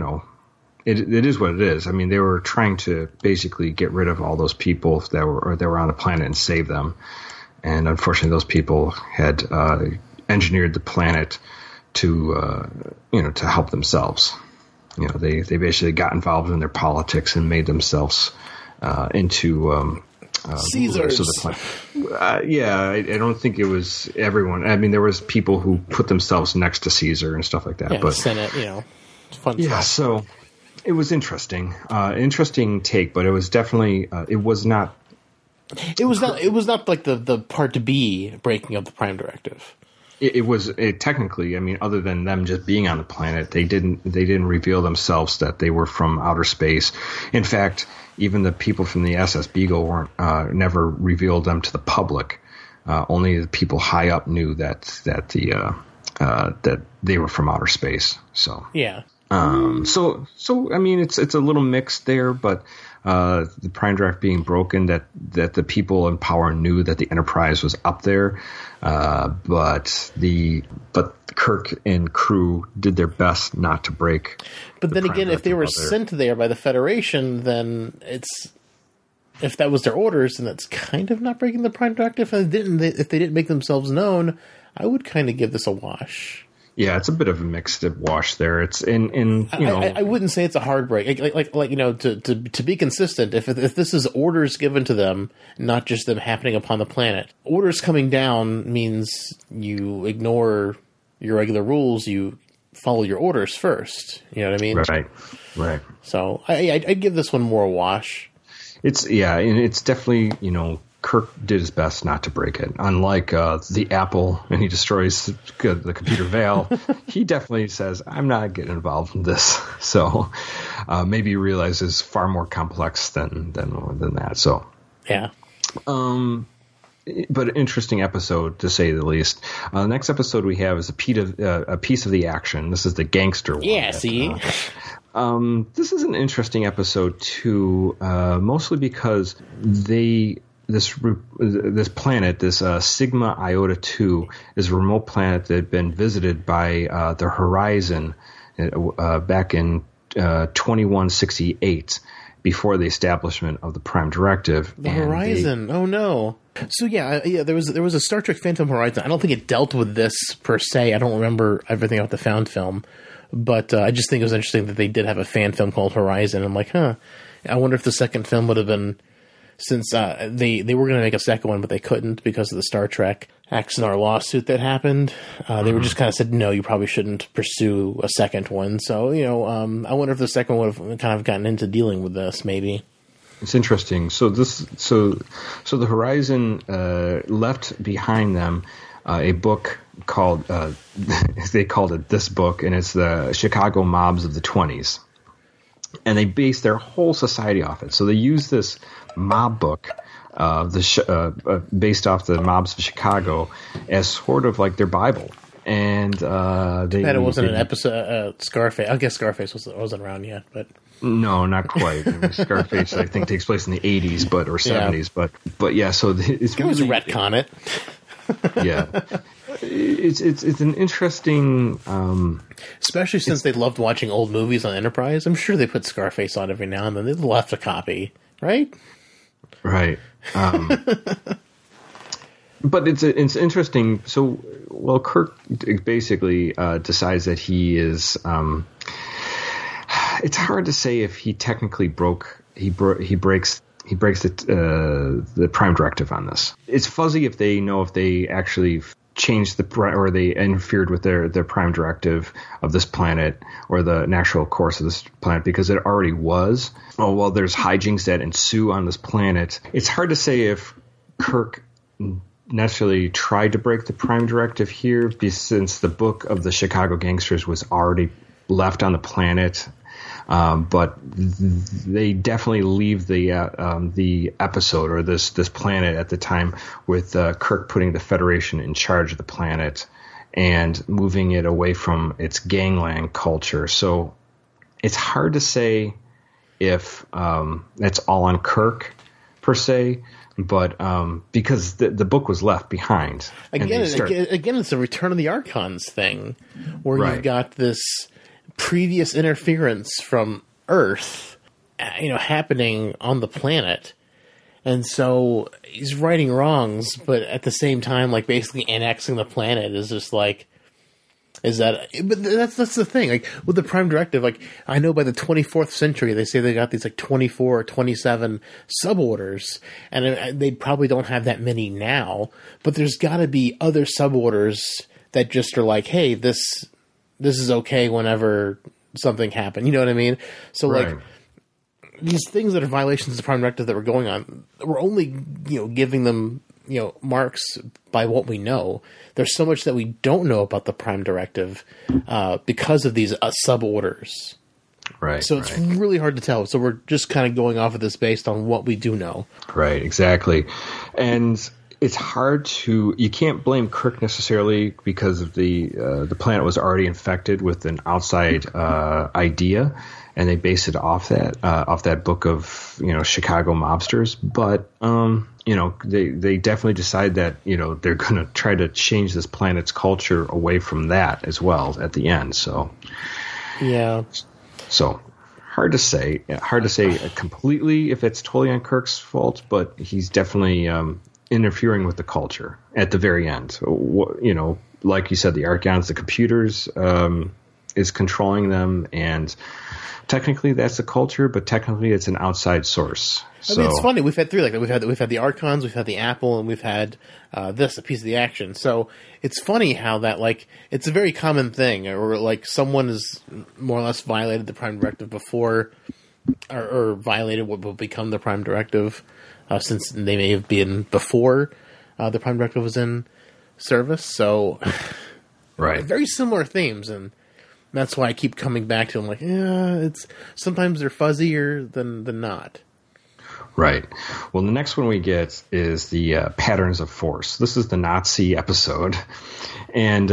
is what it is. I mean, they were trying to basically get rid of all those people that were on the planet and save them, and unfortunately, those people had engineered the planet to help themselves. They basically got involved in their politics and made themselves into Caesars. I don't think it was everyone. I mean, there was people who put themselves next to Caesar and stuff like that. Yeah, but Senate, fun stuff. So it was interesting. Interesting take, but it was definitely it was not. It was not like the Part B breaking of the Prime Directive. It was technically. I mean, other than them just being on the planet, they didn't reveal themselves that they were from outer space. In fact, even the people from the SS Beagle weren't never revealed them to the public. Only the people high up knew that they were from outer space. So yeah. So I mean, it's a little mixed there, but the Prime Directive being broken, that the people in power knew that the Enterprise was up there, but Kirk and crew did their best not to break. But then again, if they were sent there by the Federation, then if that was their orders, then that's kind of not breaking the Prime Directive. And if they didn't make themselves known, I would kind of give this a wash. Yeah, it's a bit of a mixed wash there. It's I wouldn't say it's a hard break. To be consistent, if this is orders given to them, not just them happening upon the planet. Orders coming down means you ignore your regular rules. You follow your orders first. You know what I mean? Right. So I'd give this one more a wash. And it's definitely Kirk did his best not to break it. Unlike the Apple, and he destroys the computer Vale, he definitely says, I'm not getting involved in this. So maybe he realizes far more complex than that. So yeah. But an interesting episode, to say the least. The next episode we have is a piece of the action. This is the gangster one. Yeah, see? This is an interesting episode, too, mostly because this planet, this Sigma Iota 2, is a remote planet that had been visited by the Horizon back in 2168, before the establishment of the Prime Directive. The Horizon. Oh no. So yeah, there was a Star Trek Phantom Horizon. I don't think it dealt with this per se. I don't remember everything about the found film, but I just think it was interesting that they did have a fan film called Horizon. I'm like, I wonder if the second film would have been. Since they were going to make a second one, but they couldn't because of the Star Trek Axanar lawsuit that happened. They were just kind of said, no, you probably shouldn't pursue a second one. So, I wonder if the second one would have kind of gotten into dealing with this, maybe. It's interesting. So the Horizon left behind them a book called, they called it This Book, and it's the Chicago Mobs of the 20s. And they based their whole society off it. So they used this mob book, based off the mobs of Chicago, as sort of like their Bible. And it wasn't an episode. Scarface. I guess Scarface wasn't around yet, but no, not quite. I mean, Scarface, I think, takes place in the 80s, or 70s. But yeah. So it's can always retcon it. Yeah. It's an interesting, especially since they loved watching old movies on Enterprise. I'm sure they put Scarface on every now and then. They left a copy, right? Right. But it's interesting. So, Kirk basically decides that he is. It's hard to say if he technically breaks the Prime Directive on this. It's fuzzy if they know if they actually changed or they interfered with their Prime Directive of this planet or the natural course of this planet, because it already was. Oh, well, there's hijinks that ensue on this planet. It's hard to say if Kirk necessarily tried to break the Prime Directive here, since the book of the Chicago Gangsters was already left on the planet. But they definitely leave the episode or this planet at the time with Kirk putting the Federation in charge of the planet and moving it away from its gangland culture. So it's hard to say if that's all on Kirk per se, but because the book was left behind. Again, it's a Return of the Archons thing, where you've got this previous interference from Earth, happening on the planet. And so he's righting wrongs, but at the same time, like, basically annexing the planet is just like, but that's the thing. Like, with the Prime Directive, like, I know by the 24th century, they say they got these like 24 or 27 suborders, and they probably don't have that many now, but there's gotta be other suborders that just are like, hey, this is okay whenever something happened. You know what I mean? So, like, these things that are violations of the Prime Directive that were going on, we're only, giving them, marks by what we know. There's so much that we don't know about the Prime Directive because of these suborders. Right. So it's really hard to tell. So we're just kind of going off of this based on what we do know. Right, exactly. And it's hard to, you can't blame Kirk necessarily because of the planet was already infected with an outside idea, and they based it off that book of Chicago mobsters. But they definitely decide that they're going to try to change this planet's culture away from that as well at the end. So yeah, so hard to say completely if it's totally on Kirk's fault, but he's definitely interfering with the culture at the very end. Like you said, the Archons, the computers, is controlling them, and technically that's the culture, but technically it's an outside source. I mean, it's funny. We've had three like that. We've had the Archons, we've had the Apple, and we've had a piece of the action. So it's funny how that, like, it's a very common thing, or like someone has more or less violated the Prime Directive before, or violated what will become the Prime Directive. Since they may have been before the Prime Directive was in service. So, very similar themes, and that's why I keep coming back to them. Like, it's sometimes they're fuzzier than not. Right. Well, the next one we get is the Patterns of Force. This is the Nazi episode, and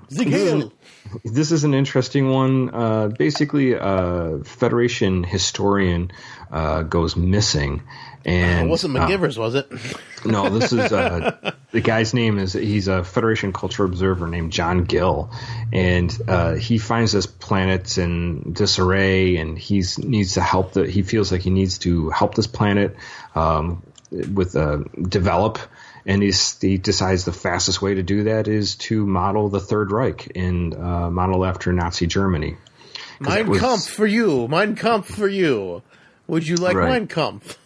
this is an interesting one. Basically, a Federation historian goes missing. And it wasn't McGivers, was it? No, this is the guy's name he's a Federation culture observer named John Gill, and he finds this planet in disarray, and he needs to help he feels like he needs to help this planet with develop, and he decides the fastest way to do that is to model the Third Reich and model after Nazi Germany. Mein Kampf for you, Mein Kampf for you. Would you like Mein Kampf?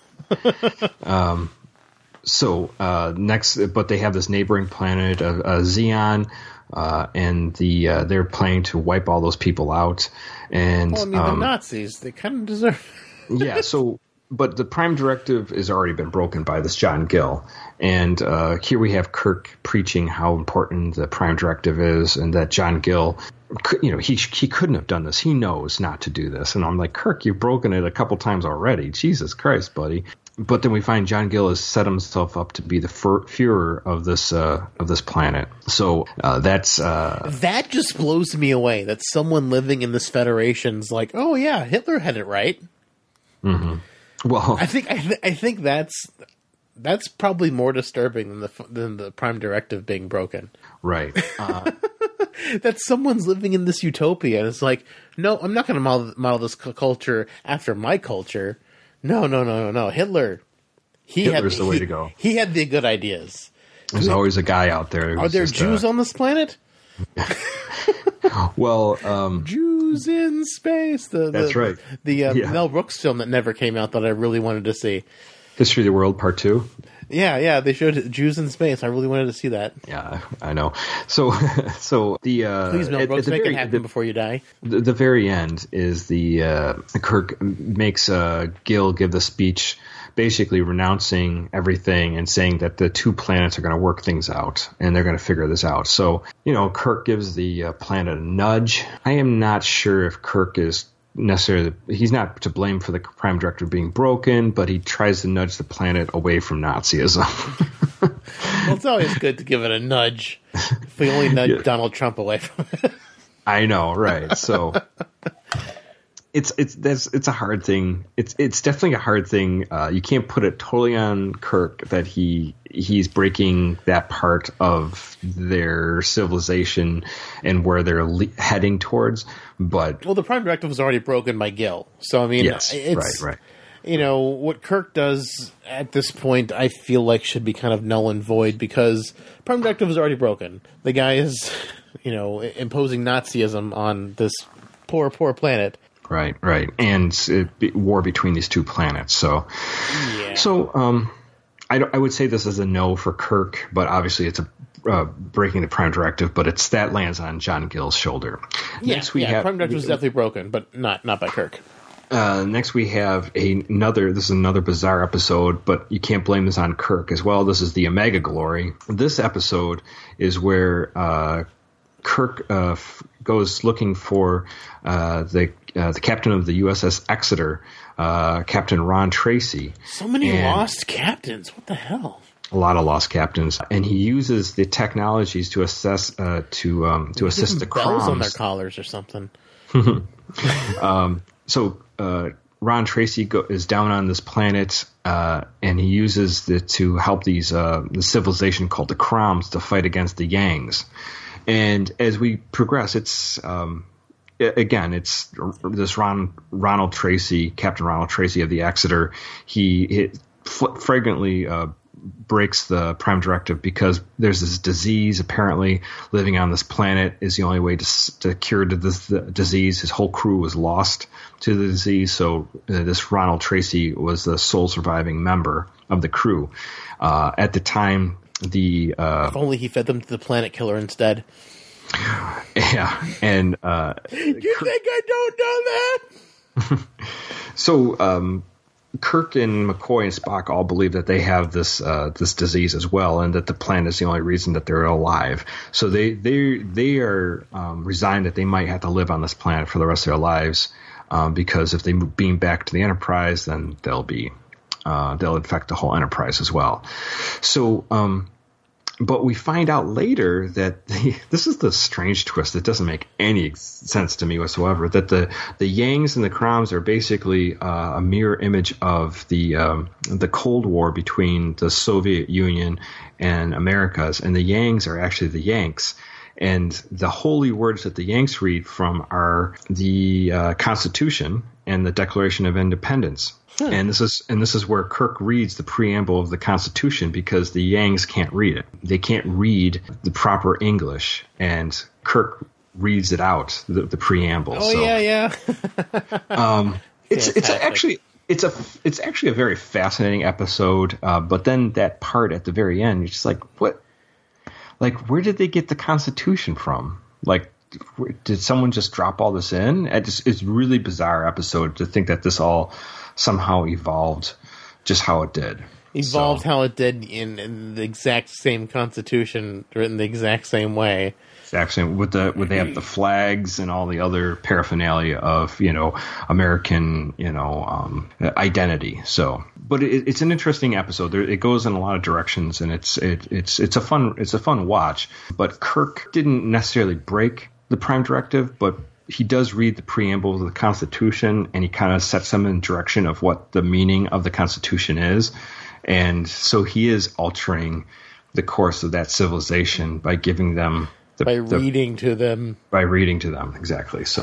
Next, but they have this neighboring planet, Xeon, and they're planning to wipe all those people out. And the Nazis, they kind of deserve it. Yeah, so, but the Prime Directive has already been broken by this John Gill. And here we have Kirk preaching how important the Prime Directive is, and that John Gill, he couldn't have done this. He knows not to do this. And I'm like, Kirk, you've broken it a couple times already. Jesus Christ, buddy. But then we find John Gill has set himself up to be the Führer of this planet. So that just blows me away. That someone living in this Federation's like, oh yeah, Hitler had it right. Mm-hmm. Well, I think that's probably more disturbing than the Prime Directive being broken. Right. That someone's living in this utopia, and it's like, no, I'm not going to model this culture after my culture. No. Hitler's the way to go. He had the good ideas. There's always a guy out there. Are there Jews on this planet? Well, Jews in space. That's right. The Mel Brooks film that never came out that I really wanted to see. History of the World Part 2. Yeah, they showed Jews in space. I really wanted to see that. Yeah, I know. So the Please, Mel Brooks, make it happen before you die. The very end is Kirk makes Gil give the speech, basically renouncing everything and saying that the two planets are going to work things out and they're going to figure this out. So Kirk gives the planet a nudge. I am not sure if Kirk is necessarily, he's not to blame for the Prime Directive being broken, but he tries to nudge the planet away from Nazism. Well, it's always good to give it a nudge. If we only nudge Donald Trump away from it. I know, right? So it's a hard thing. It's definitely a hard thing. You can't put it totally on Kirk that he's breaking that part of their civilization and where they're heading towards. But the Prime Directive was already broken by Gil. So I mean, yes, it's right. What Kirk does at this point, I feel like should be kind of null and void because Prime Directive is already broken. The guy is, imposing Nazism on this poor planet. Right. And war between these two planets. So, I would say this is a no for Kirk, but obviously it's a breaking the Prime Directive, but that lands on John Gill's shoulder. Next we have Prime Directive is definitely broken, but not by Kirk. Next we have this is another bizarre episode, but you can't blame this on Kirk as well. This is the Omega Glory. This episode is where Kirk goes looking for the captain of the USS Exeter, Captain Ron Tracy. So many lost captains. What the hell? A lot of lost captains, and he uses the technologies to assist the bells Kroms on their collars or something. So Ron Tracy is down on this planet, and he uses to help the civilization called the Kroms to fight against the Yangs. And as we progress, it's this Ronald Tracy, Captain Ronald Tracy of the Exeter. He flagrantly breaks the Prime Directive because there's this disease apparently living on this planet is the only way to cure this disease. His whole crew was lost to the disease, so this Ronald Tracy was the sole surviving member of the crew. At the time, if only he fed them to the planet killer instead. Yeah, and you think I don't know that? So Kirk and McCoy and Spock all believe that they have this disease as well, and that the planet is the only reason that they're alive. So they are resigned that they might have to live on this planet for the rest of their lives, because if they beam back to the Enterprise, then they'll infect the whole Enterprise as well. So, but we find out later that this is the strange twist that doesn't make any sense to me whatsoever, that the Yangs and the Kroms are basically a mirror image of the Cold War between the Soviet Union and Americas, and the Yangs are actually the Yanks. And the holy words that the Yanks read from are the Constitution and the Declaration of Independence. And this is where Kirk reads the preamble of the Constitution because the Yangs can't read it. They can't read the proper English, and Kirk reads it out, the preamble. Oh, so, yeah. It's actually a very fascinating episode. But then that part at the very end, you're just like, what? Like, where did they get the Constitution from? Like, did someone just drop all this in? It's a really bizarre episode to think that this all somehow evolved just how it did. How it did in the exact same Constitution, written the exact same way. Exact same, would they have the flags and all the other paraphernalia of American identity. So, but it's an interesting episode. It goes in a lot of directions, and it's a fun watch. But Kirk didn't necessarily break the Prime Directive, but he does read the preamble of the Constitution, and he kind of sets them in direction of what the meaning of the Constitution is. And so he is altering the course of that civilization by giving them reading to them. By reading to them, exactly. So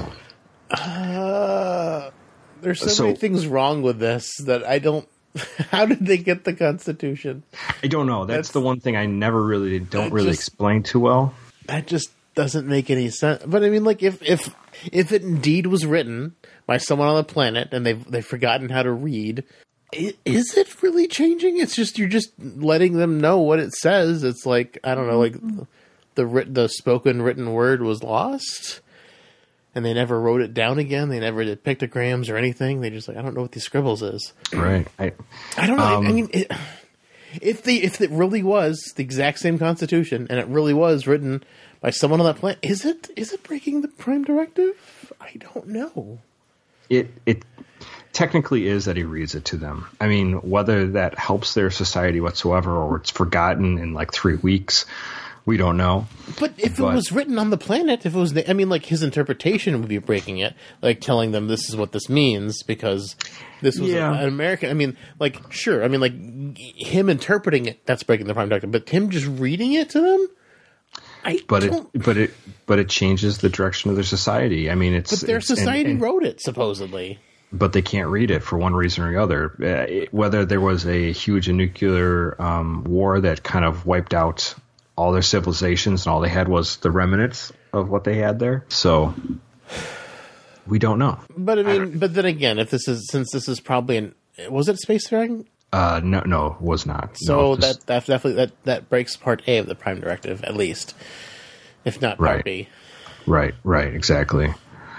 there's so many things wrong with this that I don't. How did they get the Constitution? I don't know. That's the one thing I never really explain too well. That just doesn't make any sense. But I mean, like, if it indeed was written by someone on the planet and they've forgotten how to read, Is it really changing? It's just you're just letting them know what it says. It's like, I don't know, like the spoken written word was lost, and they never wrote it down again. They never did pictograms or anything. They just like, I don't know what these scribbles is. Right. I don't know. I mean, if it really was the exact same Constitution and it really was written by someone on that planet, is it breaking the Prime Directive? I don't know. It technically is that he reads it to them. I mean, whether that helps their society whatsoever or it's forgotten in like 3 weeks, we don't know. But if it was written on the planet, if it was, I mean, like his interpretation would be breaking it, like telling them this is what this means because this was an American. I mean, like, sure. I mean, like him interpreting it, that's breaking the Prime Directive. But him just reading it to them, But it changes the direction of their society. I mean, but their society wrote it supposedly. But they can't read it for one reason or the other. Whether there was a huge nuclear war that kind of wiped out all their civilizations and all they had was the remnants of what they had there. So we don't know. But I mean, but then again, since this is probably was it spacefaring? No, it was not. So that definitely breaks Part A of the Prime Directive, at least, if not Part B. Right, exactly.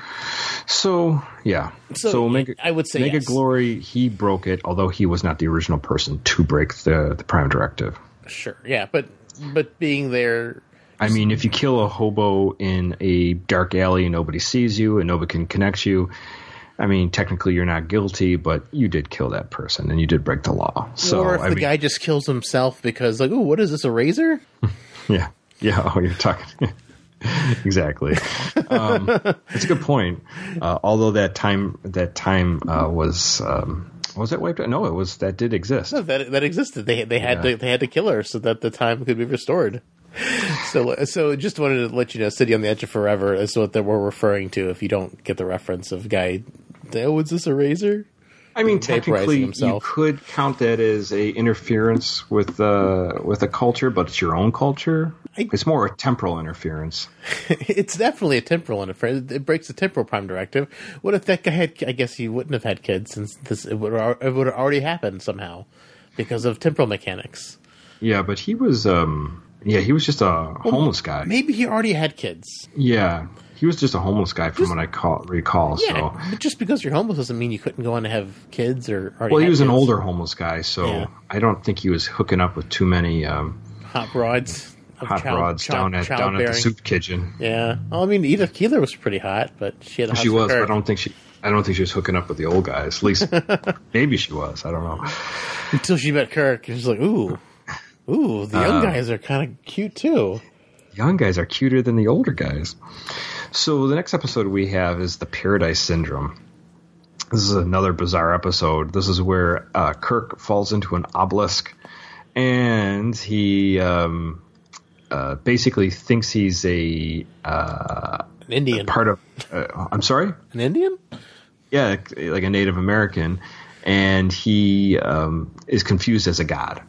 So yeah, so I would say Mega Glory, he broke it, although he was not the original person to break the Prime Directive. Sure, yeah, but being there. I mean, if you kill a hobo in a dark alley and nobody sees you and nobody can connect you, I mean, technically you're not guilty, but you did kill that person and you did break the law. So, or if the guy just kills himself because, like, oh, what is this, a razor? Yeah. Oh, you're talking. Exactly. It's a good point. Although that time was it wiped out? No, it was that did exist. No, that existed. They had to kill her so that the time could be restored. So just wanted to let you know, City on the Edge of Forever is what they were referring to. If you don't get the reference of guy, oh, is this a razor? I mean, technically, you could count that as a interference with a culture, but it's your own culture. It's more a temporal interference. It's definitely a temporal interference. It breaks the temporal Prime Directive. What if that guy had? I guess he wouldn't have had kids since it would have already happened somehow because of temporal mechanics. Yeah, but he was he was just a homeless guy. Maybe he already had kids. Yeah. He was just a homeless guy from what I recall. Yeah, so. But just because you're homeless doesn't mean you couldn't go on to have kids or already Well, he was kids. An older homeless guy, so I don't think he was hooking up with too many hot rods down at the soup kitchen. Yeah. Well, I mean, Edith Keeler was pretty hot, but she had a She was, but I don't think she was hooking up with the old guys. At least maybe she was. I don't know. Until she met Kirk, and she's like, ooh, the young guys are kind of cute too. Young guys are cuter than the older guys. So the next episode we have is the Paradise Syndrome. This is another bizarre episode. This is where Kirk falls into an obelisk, and he basically thinks he's an Indian. Part of. I'm sorry? An Indian? Yeah, like a Native American, and he is confused as a god.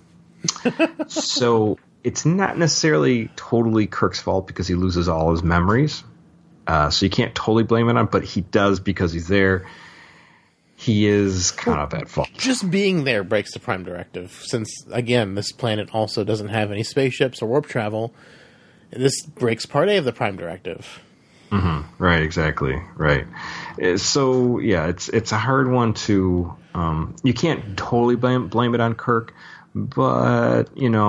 So it's not necessarily totally Kirk's fault because he loses all his memories. So you can't totally blame it on him, but he does because he's there. He is kind of at fault. Just being there breaks the Prime Directive, since, again, this planet also doesn't have any spaceships or warp travel. This breaks Part A of the Prime Directive. Mm-hmm. Right, exactly. Right. So, yeah, it's a hard one to... you can't totally blame it on Kirk, but,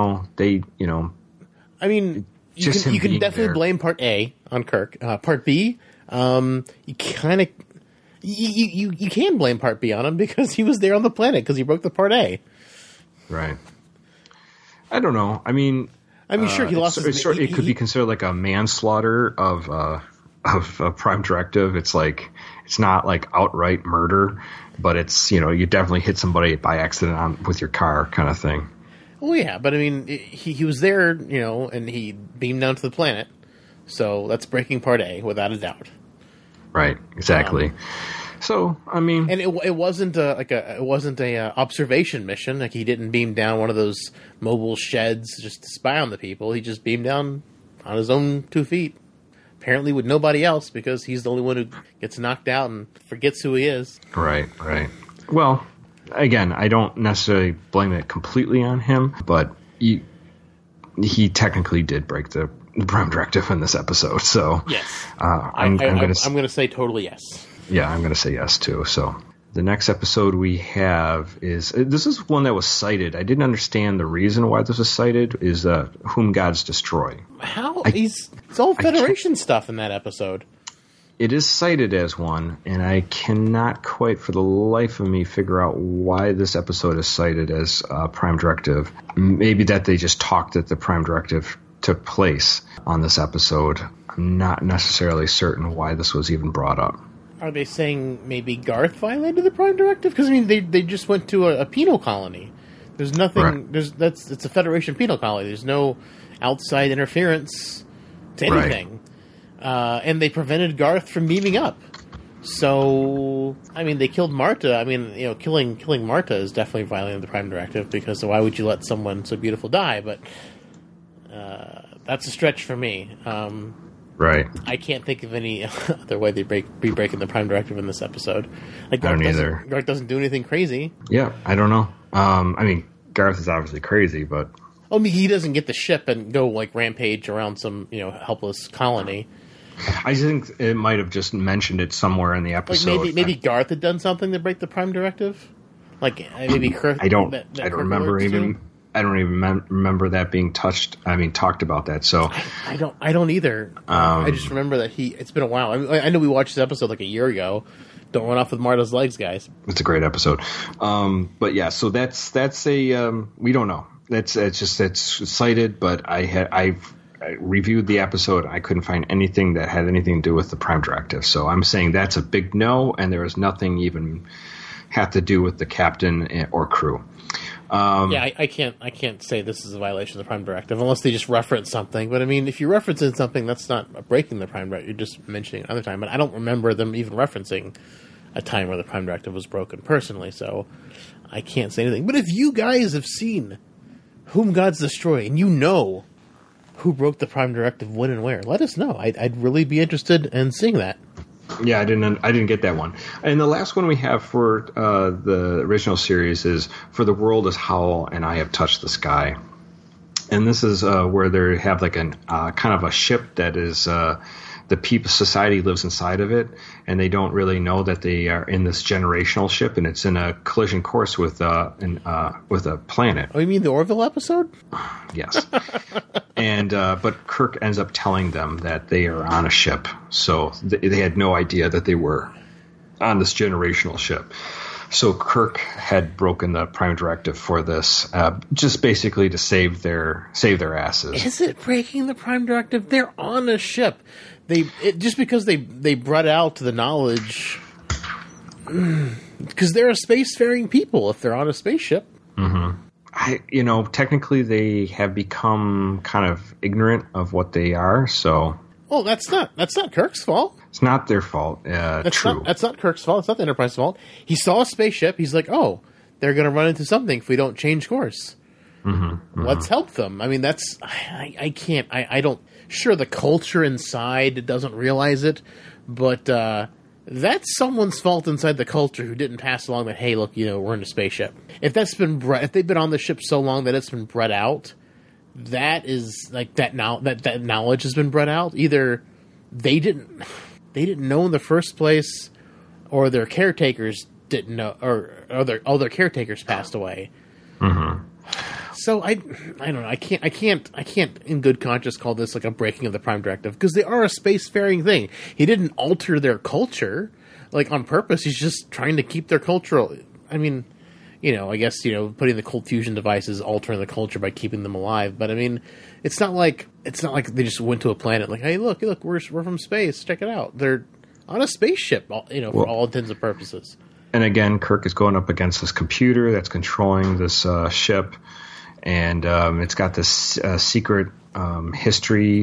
I mean... You can definitely blame Part A on Kirk. Part B, you kind of you can blame Part B on him because he was there on the planet because he broke the Part A. Right. I don't know. I mean, sure, he lost. It could be considered like a manslaughter of a Prime Directive. It's like it's not like outright murder, but it's you definitely hit somebody by accident with your car kind of thing. Well, yeah, but I mean, he was there, and he beamed down to the planet, so that's breaking Part A without a doubt. Right, exactly. So, I mean, and it wasn't a observation mission. Like he didn't beam down one of those mobile sheds just to spy on the people. He just beamed down on his own 2 feet, apparently with nobody else because he's the only one who gets knocked out and forgets who he is. Right. Well. again, I don't necessarily blame it completely on him, but he technically did break the Prime Directive in this episode. So yes, I'm going to say totally yes. Yeah, I'm going to say yes too. So the next episode we have is this is one that was cited. I didn't understand the reason why this was cited. Is Whom Gods Destroy? How it's all Federation stuff in that episode. It is cited as one, and I cannot quite for the life of me figure out why this episode is cited as Prime Directive. Maybe that they just talked that the Prime Directive took place on this episode. I'm not necessarily certain why this was even brought up. Are they saying maybe Garth violated the Prime Directive? Because I mean, they just went to a penal colony. There's nothing. Right. It's a Federation penal colony. There's no outside interference to anything. Right. And they prevented Garth from beaming up. So, I mean, they killed Marta. I mean, killing Marta is definitely violating the Prime Directive, because why would you let someone so beautiful die? But that's a stretch for me. Right. I can't think of any other way they'd be breaking the Prime Directive in this episode. Like, I don't either. Garth doesn't do anything crazy. Yeah, I don't know. I mean, Garth is obviously crazy, but... I mean, he doesn't get the ship and go, like, rampage around some, helpless colony. I think it might have just mentioned it somewhere in the episode. Like maybe Garth had done something to break the Prime Directive. Like maybe Kirk. I don't remember that being touched. I mean, talked about that. So I don't either. I just remember that it's been a while. I know we watched this episode like a year ago. Don't run off with Marta's legs, guys. It's a great episode. But yeah, so that's a we don't know. It's cited, but I reviewed the episode. I couldn't find anything that had anything to do with the Prime Directive. So I'm saying that's a big no, and there was nothing even have to do with the captain or crew. I can't say this is a violation of the Prime Directive unless they just reference something. But I mean, if you're referencing something, that's not breaking the Prime Directive. You're just mentioning another time. But I don't remember them even referencing a time where the Prime Directive was broken personally. So I can't say anything. But if you guys have seen Whom Gods Destroy and you know who broke the Prime Directive, when and where, let us know. I'd really be interested in seeing that. Yeah, I didn't get that one. And the last one we have for the original series is For the World is Howl and I Have Touched the Sky. And this is where they have like an kind of a ship that is the people society lives inside of it, and they don't really know that they are in this generational ship, and it's in a collision course with a planet. Oh, you mean the Orville episode? Yes. And but Kirk ends up telling them that they are on a ship, so they had no idea that they were on this generational ship. So Kirk had broken the Prime Directive for this, just basically to save their asses. Is it breaking the Prime Directive? They're on a ship. Just because they brought out the knowledge, because they're a spacefaring people. If they're on a spaceship, technically they have become kind of ignorant of what they are. So, well, that's not Kirk's fault. It's not their fault. True. That's not Kirk's fault. It's not the Enterprise's fault. He saw a spaceship. He's like, oh, they're going to run into something if we don't change course. Let's help them. I mean, I can't. I don't. Sure, the culture inside doesn't realize it, but that's someone's fault inside the culture who didn't pass along that, hey, look, we're in a spaceship. If if they've been on the ship so long that it's been bred out, that is like that now that knowledge has been bred out. Either they didn't know in the first place, or their caretakers didn't know, or all their caretakers passed away. So I don't know. I can't in good conscience call this like a breaking of the Prime Directive, because they are a spacefaring thing. He didn't alter their culture like on purpose. He's just trying to keep their cultural. I mean, I guess putting the cold fusion devices altering the culture by keeping them alive. But I mean, it's not like they just went to a planet like, hey, look, we're from space. Check it out. They're on a spaceship, for all intents and purposes. And again, Kirk is going up against this computer that's controlling this ship. And it's got this secret history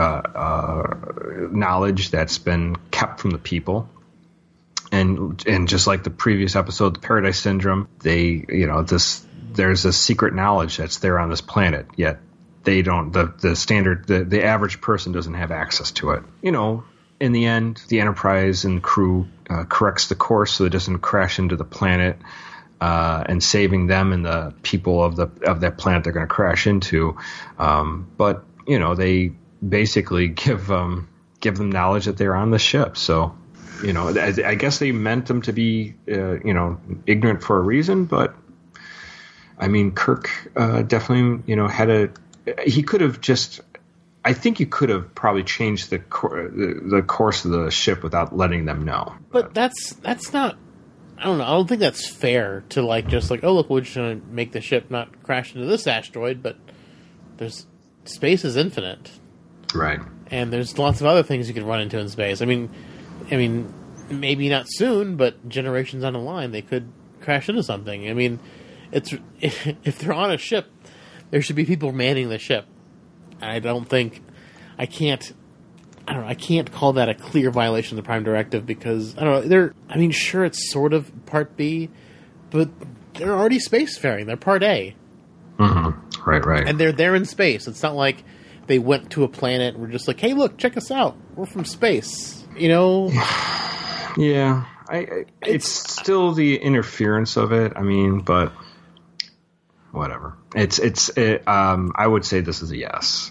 or knowledge that's been kept from the people. And just like the previous episode, the Paradise Syndrome, there's a secret knowledge that's there on this planet, yet they don't. The average person doesn't have access to it. In the end, the Enterprise and crew corrects the course so it doesn't crash into the planet. and saving them and the people of that planet they're going to crash into. But they basically give them knowledge that they're on the ship. So, I guess they meant them to be, ignorant for a reason. But I mean, Kirk definitely, he could have just. I think you could have probably changed the course of the ship without letting them know. But that's not. I don't know. I don't think that's fair to oh look, we're just going to make the ship not crash into this asteroid. But space is infinite, right? And there's lots of other things you could run into in space. I mean, maybe not soon, but generations down the line, they could crash into something. I mean, if they're on a ship, there should be people manning the ship. I can't call that a clear violation of the Prime Directive because, I don't know, sure, it's sort of Part B, but they're already spacefaring. They're Part A. Mm-hmm. Right. And they're there in space. It's not like they went to a planet and were just like, hey, look, check us out. We're from space. Yeah. It's still the interference of it. But whatever. I would say this is a yes.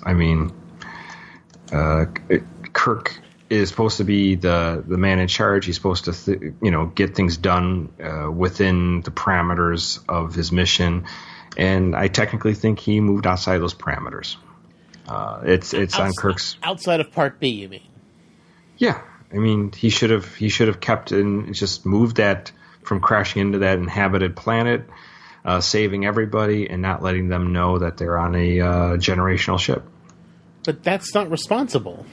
Kirk is supposed to be the man in charge. He's supposed to, get things done within the parameters of his mission. And I technically think he moved outside those parameters. It's on Kirk's outside of Part B. You mean? Yeah, he should have kept and just moved that from crashing into that inhabited planet, saving everybody and not letting them know that they're on a generational ship. But that's not responsible.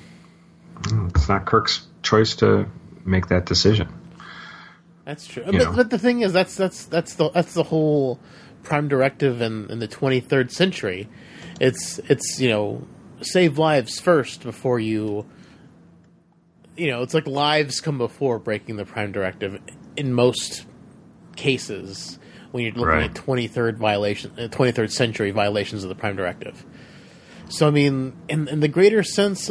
It's not Kirk's choice to make that decision. That's true. But the thing is, that's the whole Prime Directive in the 23rd century. It's save lives first before you. It's like lives come before breaking the Prime Directive in most cases when you're looking at 23rd century violations of the Prime Directive. So in the greater sense,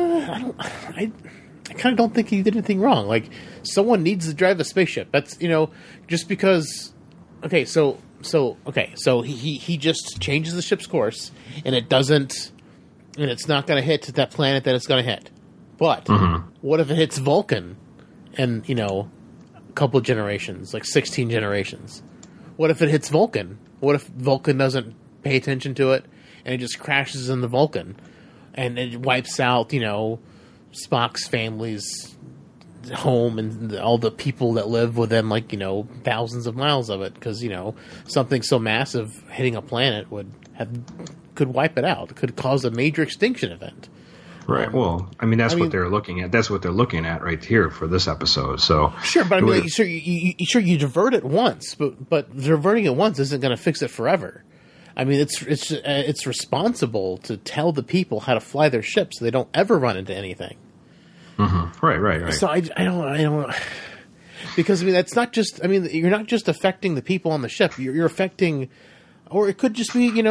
I kind of don't think he did anything wrong. Like, someone needs to drive a spaceship. That's just because. Okay, so he just changes the ship's course, and it's not going to hit that planet that it's going to hit. But what if it hits Vulcan, and a couple generations, like 16 generations? What if it hits Vulcan? What if Vulcan doesn't pay attention to it, and it just crashes into Vulcan, and it wipes out, Spock's family's home and all the people that live within, thousands of miles of it, because, something so massive hitting a planet could wipe it out. It could cause a major extinction event. Right. Well, what they're looking at. That's what they're looking at right here for this episode. So sure, but you divert it once, but diverting it once isn't going to fix it forever. It's responsible to tell the people how to fly their ships so they don't ever run into anything. Mm-hmm. Right. So I don't because that's not just. You're not just affecting the people on the ship. You're affecting, or it could just be the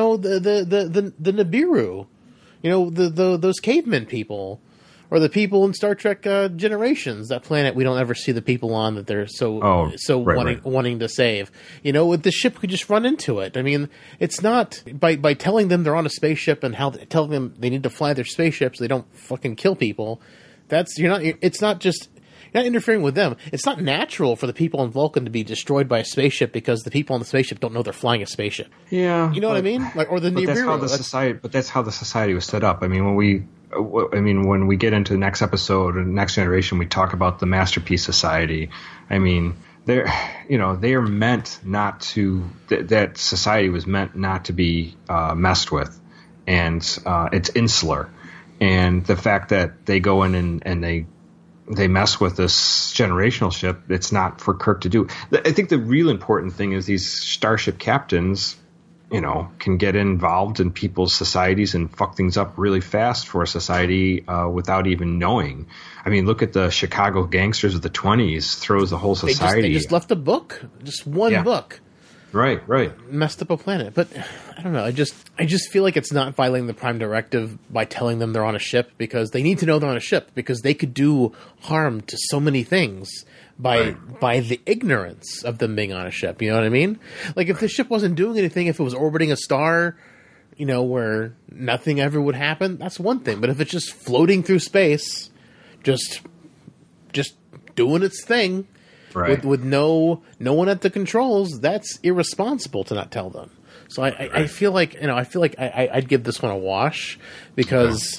Nibiru. Those cavemen people, or the people in Star Trek Generations, that planet we don't ever see the people on that they're wanting to save. The ship could just run into it. It's not by telling them they're on a spaceship and telling them they need to fly their spaceships, they don't fucking kill people. It's not just. You're not interfering with them. It's not natural for the people on Vulcan to be destroyed by a spaceship because the people on the spaceship don't know they're flying a spaceship. Yeah, you know what I mean? Or the Nibiru. That's how the society was set up. When we get into the next episode, Next Generation, we talk about the Masterpiece Society. They're meant not to. That society was meant not to be messed with, and it's insular. And the fact that they go in and they mess with this generational ship, it's not for Kirk to do. I think the real important thing is these starship captains, can get involved in people's societies and fuck things up really fast for a society without even knowing. Look at the Chicago gangsters of the 20s, throws the whole society. They just left a book, just one book. Right. Messed up a planet. But I don't know. I just feel like it's not violating the Prime Directive by telling them they're on a ship, because they need to know they're on a ship, because they could do harm to so many things by the ignorance of them being on a ship. You know what I mean? Like, if the ship wasn't doing anything, if it was orbiting a star, you know, where nothing ever would happen, that's one thing. But if it's just floating through space, just doing its thing, with no one at the controls, that's irresponsible to not tell them. So I feel like, you know, I'd give this one a wash, because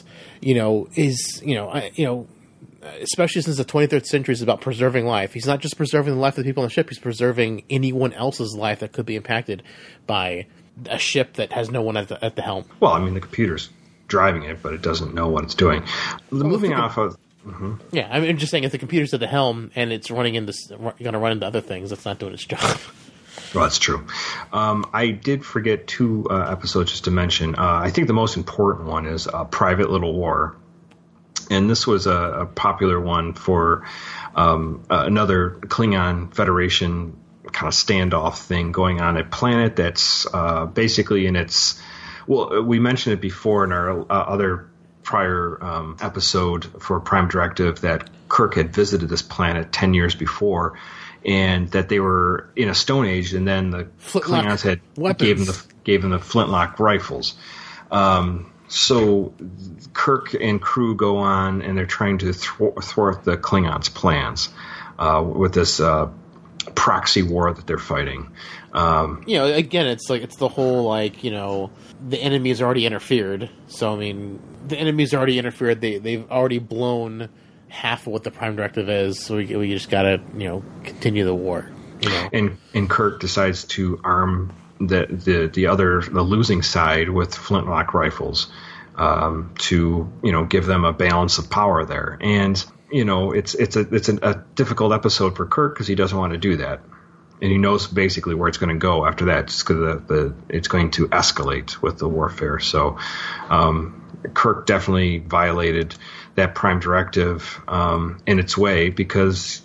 especially since the 23rd century is about preserving life. He's not just preserving the life of the people on the ship; he's preserving anyone else's life that could be impacted by a ship that has no one at the helm. Well, I mean, the computer's driving it, but it doesn't know what it's doing. Moving off of. Mm-hmm. Yeah, I mean, I'm just saying, if the computer's at the helm and it's going to run into other things, it's not doing its job. Well, that's true. I did forget two episodes just to mention. I think the most important one is Private Little War. And this was a popular one for another Klingon Federation kind of standoff thing going on, a planet that's basically in its... Well, we mentioned it before in our other prior episode for Prime Directive, that Kirk had visited this planet 10 years before, and that they were in a Stone Age, and then the Klingons had gave them the flintlock rifles. So Kirk and crew go on, and they're trying to thwart the Klingons' plans with this proxy war that they're fighting. Again, it's the whole, the enemy's already interfered. So, I mean, the enemy's already interfered. They've already blown half of what the Prime Directive is. So we just gotta, continue the war. And Kirk decides to arm the losing side with flintlock rifles to give them a balance of power there. And it's a difficult episode for Kirk, because he doesn't want to do that. And he knows basically where it's going to go after that, just because it's going to escalate with the warfare. So Kirk definitely violated that Prime Directive in its way, because,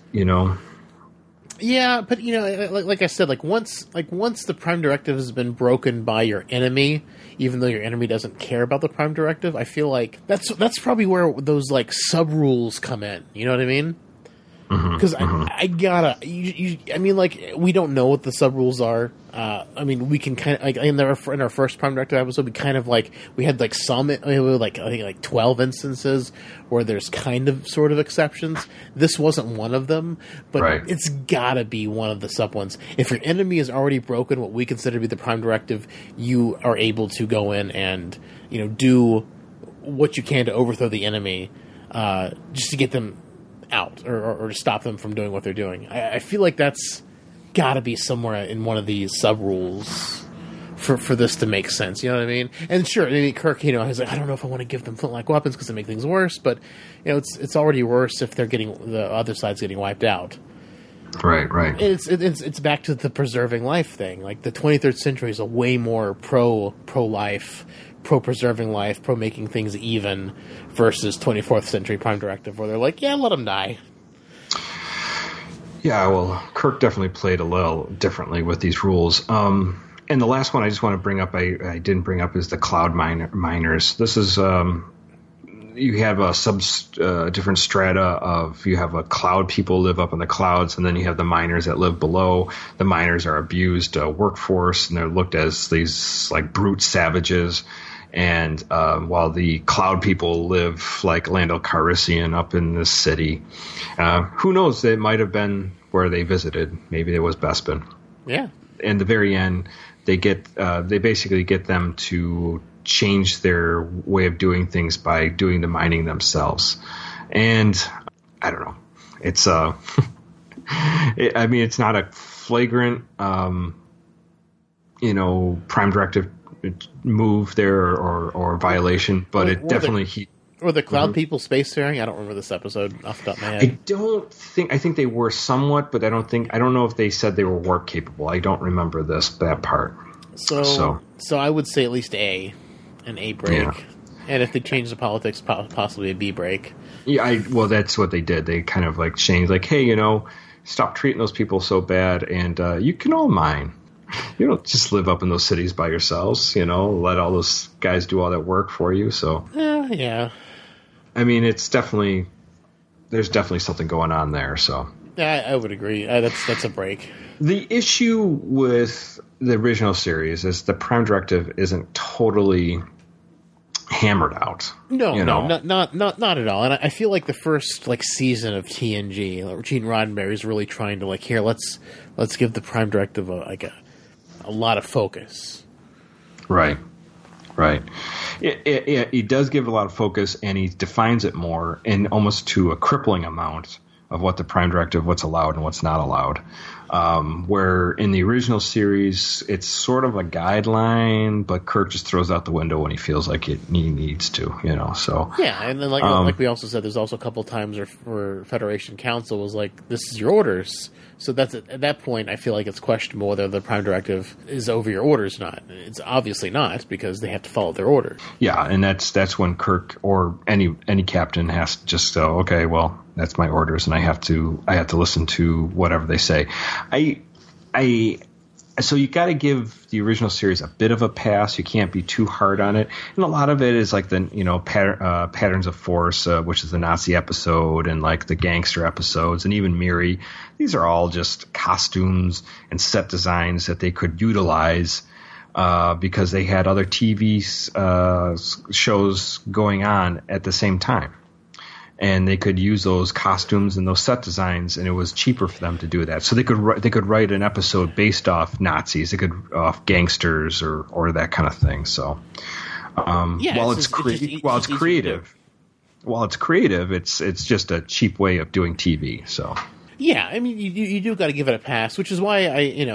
Yeah, but like I said, once the Prime Directive has been broken by your enemy, even though your enemy doesn't care about the Prime Directive, I feel like that's probably where those sub rules come in. You know what I mean? Because we don't know what the sub rules are. We can kind of in our first Prime Directive episode, we had some, I think 12 instances where there's sort of exceptions. This wasn't one of them, but it's gotta be one of the sub ones. If your enemy has already broken what we consider to be the Prime Directive, you are able to go in and do what you can to overthrow the enemy, just to get them out or to stop them from doing what they're doing. I feel like that's got to be somewhere in one of these sub rules for this to make sense. You know what I mean? And sure, Kirk, he's like, I don't know if I want to give them flintlock weapons because they make things worse, but it's already worse if they're the other side's getting wiped out. Right. It's back to the preserving life thing. Like, the 23rd century is a way more pro life, pro preserving life, pro making things even, versus 24th century Prime Directive, where they're like, yeah, let them die. Yeah, well, Kirk definitely played a little differently with these rules. And the last one I just want to bring up, I didn't bring up, is the cloud miners. This is you have a different strata of, you have a cloud people live up in the clouds, and then you have the miners that live below. The miners are abused workforce, and they're looked as these brute savages. And while the cloud people live like Lando Calrissian up in this city, who knows? It might have been where they visited. Maybe it was Bespin. Yeah. In the very end, they basically get them to change their way of doing things by doing the mining themselves. And I don't know. It's it's not a flagrant Prime Directive move there or violation, but it definitely Or the cloud people spacefaring? I don't remember this episode off the top of my head. I think they were somewhat, but I don't know if they said they were warp capable. I don't remember that part. So I would say at least an A break. Yeah. And if they change the politics, possibly a B break. Yeah, that's what they did. They kind of changed, hey, stop treating those people so bad, and you can all mine. You don't just live up in those cities by yourselves, let all those guys do all that work for you. So, yeah. I mean, there's definitely something going on there. So, yeah, I would agree. That's a break. The issue with the original series is the Prime Directive isn't totally hammered out. No, not at all. And I feel like the first season of TNG, Gene Roddenberry is really trying to let's give the Prime Directive a lot of focus. Right. He does give a lot of focus, and he defines it more, and almost to a crippling amount of what the Prime Directive, what's allowed and what's not allowed. Where in the original series, it's sort of a guideline, but Kirk just throws out the window when he feels like he needs to, so. Yeah, and then like we also said, there's also a couple times where Federation Council was like, this is your orders. So that's at that point, I feel like it's questionable whether the Prime Directive is over your orders or not. It's obviously not, because they have to follow their orders. Yeah, and that's when Kirk or any captain has to just go, okay, well, that's my orders, and I have to listen to whatever they say. So you got to give the original series a bit of a pass. You can't be too hard on it, and a lot of it is like the Patterns of Force, which is the Nazi episode, and like the gangster episodes, and even Miri. These are all just costumes and set designs that they could utilize because they had other TV shows going on at the same time. And they could use those costumes and those set designs, and it was cheaper for them to do that. So they could write an episode based off Nazis, they could off gangsters or that kind of thing. So while it's creative, it's just a cheap way of doing TV. So yeah, I mean you do got to give it a pass, which is why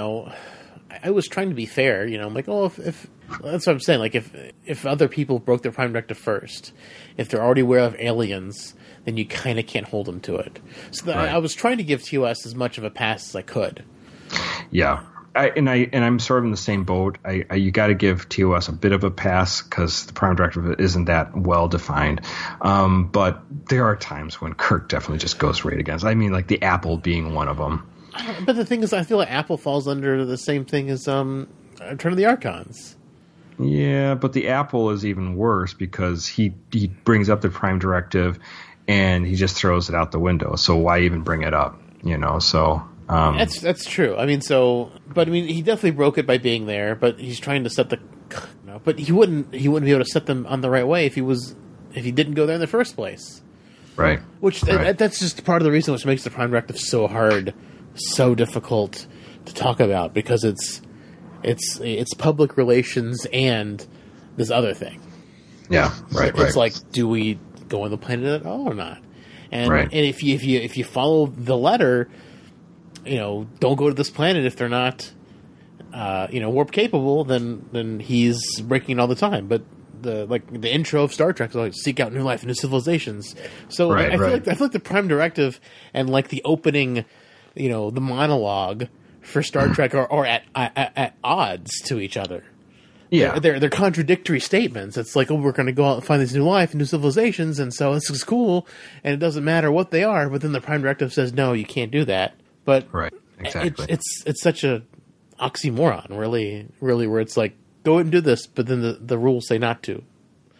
I was trying to be fair. I'm like, oh, if that's what I'm saying. Like if other people broke their Prime Directive first, if they're already aware of aliens, then you kind of can't hold them to it. So right. I was trying to give TOS as much of a pass as I could. Yeah, I'm sort of in the same boat. You got to give TOS a bit of a pass because the Prime Directive isn't that well defined. But there are times when Kirk definitely just goes right against. I mean, like the Apple being one of them. But the thing is, I feel like Apple falls under the same thing as Return of the Archons. Yeah, but the Apple is even worse because he brings up the Prime Directive and he just throws it out the window. So why even bring it up? So that's true. I mean, he definitely broke it by being there. But he's trying to set but he wouldn't be able to set them on the right way if he didn't go there in the first place. Right. That's just part of the reason which makes the Prime Directive so hard, so difficult to talk about, because it's public relations and this other thing. Yeah, right. It's like, do we go on the planet at all or not? And right. and if you follow the letter, don't go to this planet if they're not warp capable, then he's breaking it all the time. But the intro of Star Trek is like, seek out new life and new civilizations. So I feel like the Prime Directive and like the opening, the monologue for Star Trek are at odds to each other. Yeah, they're contradictory statements. It's like, oh, we're going to go out and find this new life and new civilizations, and so this is cool, and it doesn't matter what they are. But then the Prime Directive says, no, you can't do that. But right, exactly. It's such a oxymoron, really, where it's like, go and do this, but then the rules say not to.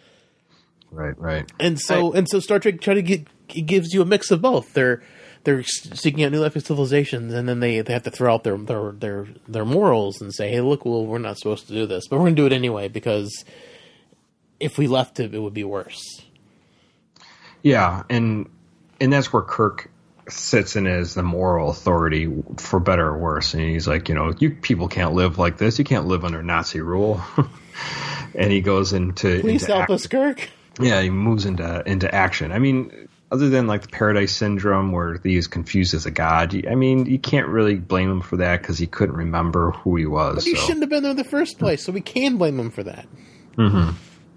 Right. And so Star Trek it gives you a mix of both. They're seeking out new life and civilizations, and then they have to throw out their morals and say, hey, look, well, we're not supposed to do this, but we're going to do it anyway because if we left it, it would be worse. Yeah, and that's where Kirk sits in as the moral authority, for better or worse. And he's like, you people can't live like this. You can't live under Nazi rule. And he goes into please help us, Kirk. Yeah, he moves into action. I mean, other than like the Paradise Syndrome where he is confused as a god, you can't really blame him for that because he couldn't remember who he was. But he shouldn't have been there in the first place, so we can blame him for that. Mm-hmm.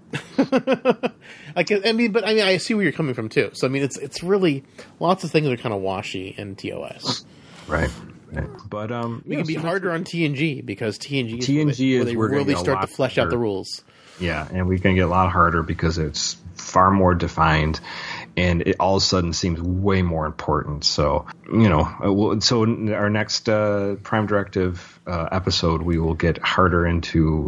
I see where you're coming from too. So it's really lots of things are kind of washy in TOS. Right. But it can be harder on TNG because TNG where they really start to flesh out the rules. Yeah, and we can get a lot harder because it's far more defined. and it all of a sudden seems way more important. So, so our next Prime Directive episode, we will get harder into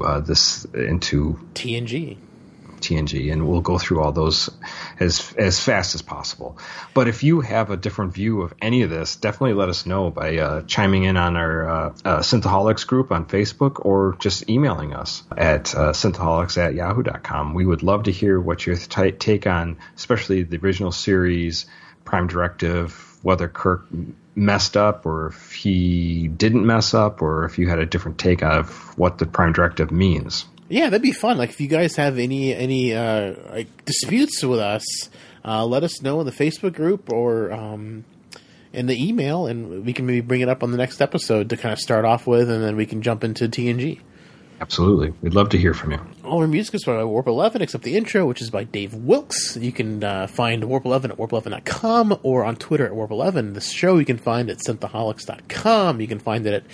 TNG, and we'll go through all those as fast as possible. But if you have a different view of any of this, definitely let us know by chiming in on our Synthaholics group on Facebook, or just emailing us at synthaholics@yahoo.com. We would love to hear what your take on, especially the original series, Prime Directive, whether Kirk messed up or if he didn't mess up, or if you had a different take of what the Prime Directive means. Yeah, that'd be fun. Like, if you guys have any disputes with us, let us know in the Facebook group or in the email, and we can maybe bring it up on the next episode to kind of start off with, and then we can jump into TNG. Absolutely. We'd love to hear from you. All our music is by Warp 11, except the intro, which is by Dave Wilkes. You can find Warp 11 at warp11.com or on Twitter at Warp 11. This show you can find at synthaholics.com. You can find it at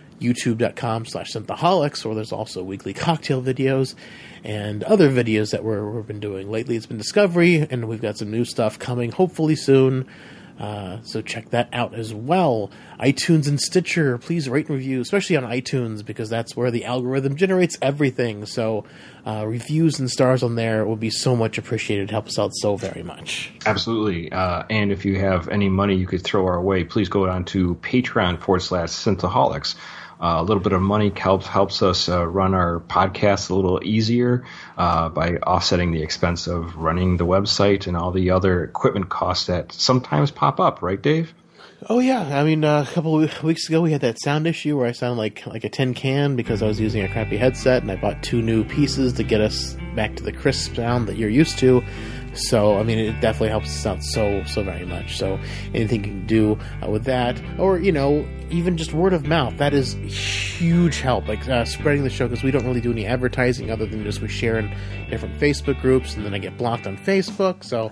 youtube.com/synthaholics, or there's also weekly cocktail videos and other videos that we've been doing. Lately it's been Discovery, and we've got some new stuff coming hopefully soon, so check that out as well. iTunes and Stitcher, please rate and review, especially on iTunes, because that's where the algorithm generates everything. So reviews and stars on there will be so much appreciated. Help us out so very much. Absolutely. And if you have any money you could throw our way, please go down to Patreon.com/Synthaholics. A little bit of money helps us run our podcast a little easier by offsetting the expense of running the website and all the other equipment costs that sometimes pop up, right, Dave? Oh, yeah. I mean, a couple of weeks ago we had that sound issue where I sound like a tin can because I was using a crappy headset, and I bought 2 new pieces to get us back to the crisp sound that you're used to. So, I mean, it definitely helps us out so very much. So, anything you can do with that, or, even just word of mouth, that is huge help. Like, spreading the show, because we don't really do any advertising other than just we share in different Facebook groups, and then I get blocked on Facebook. So,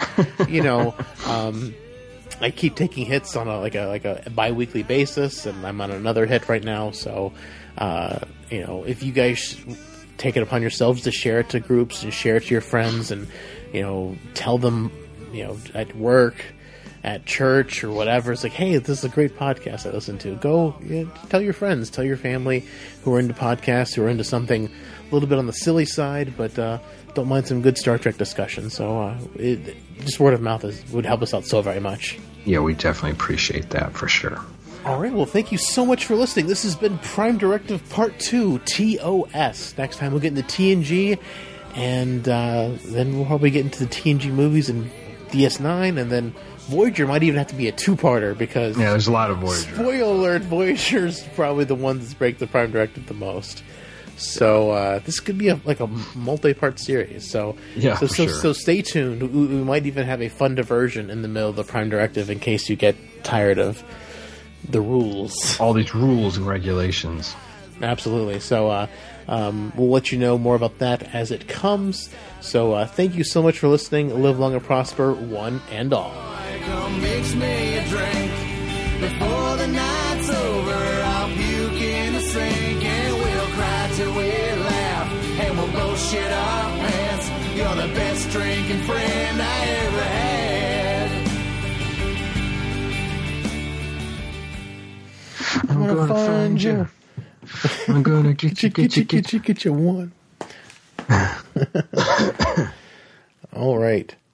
I keep taking hits on a bi-weekly basis, and I'm on another hit right now. So, if you guys take it upon yourselves to share it to groups and share it to your friends, and tell them, at work, at church, or whatever, it's like, hey, this is a great podcast I listen to. Go tell your friends, tell your family who are into podcasts, who are into something a little bit on the silly side, but don't mind some good Star Trek discussion. So just word of mouth would help us out so very much. Yeah, we definitely appreciate that for sure. All right, well, thank you so much for listening. This has been Prime Directive Part 2, TOS. Next time we'll get into TNG, and then we'll probably get into the TNG movies and DS9, and then Voyager might even have to be a 2-parter, because... Yeah, there's a lot of Voyager. Spoiler alert, Voyager's probably the ones that break the Prime Directive the most. So this could be a multi-part series. So yeah, so stay tuned. We might even have a fun diversion in the middle of the Prime Directive in case you get tired of the rules. All these rules and regulations. Absolutely. So we'll let you know more about that as it comes. So thank you so much for listening. Live long and prosper, one and all. Come mix me a drink before the night's over. I'll puke in the sink and we'll cry till we laugh, and we'll both shit our pants. You're the best drinking friend I ever had. I'm gonna find you. I'm gonna get you one. All right.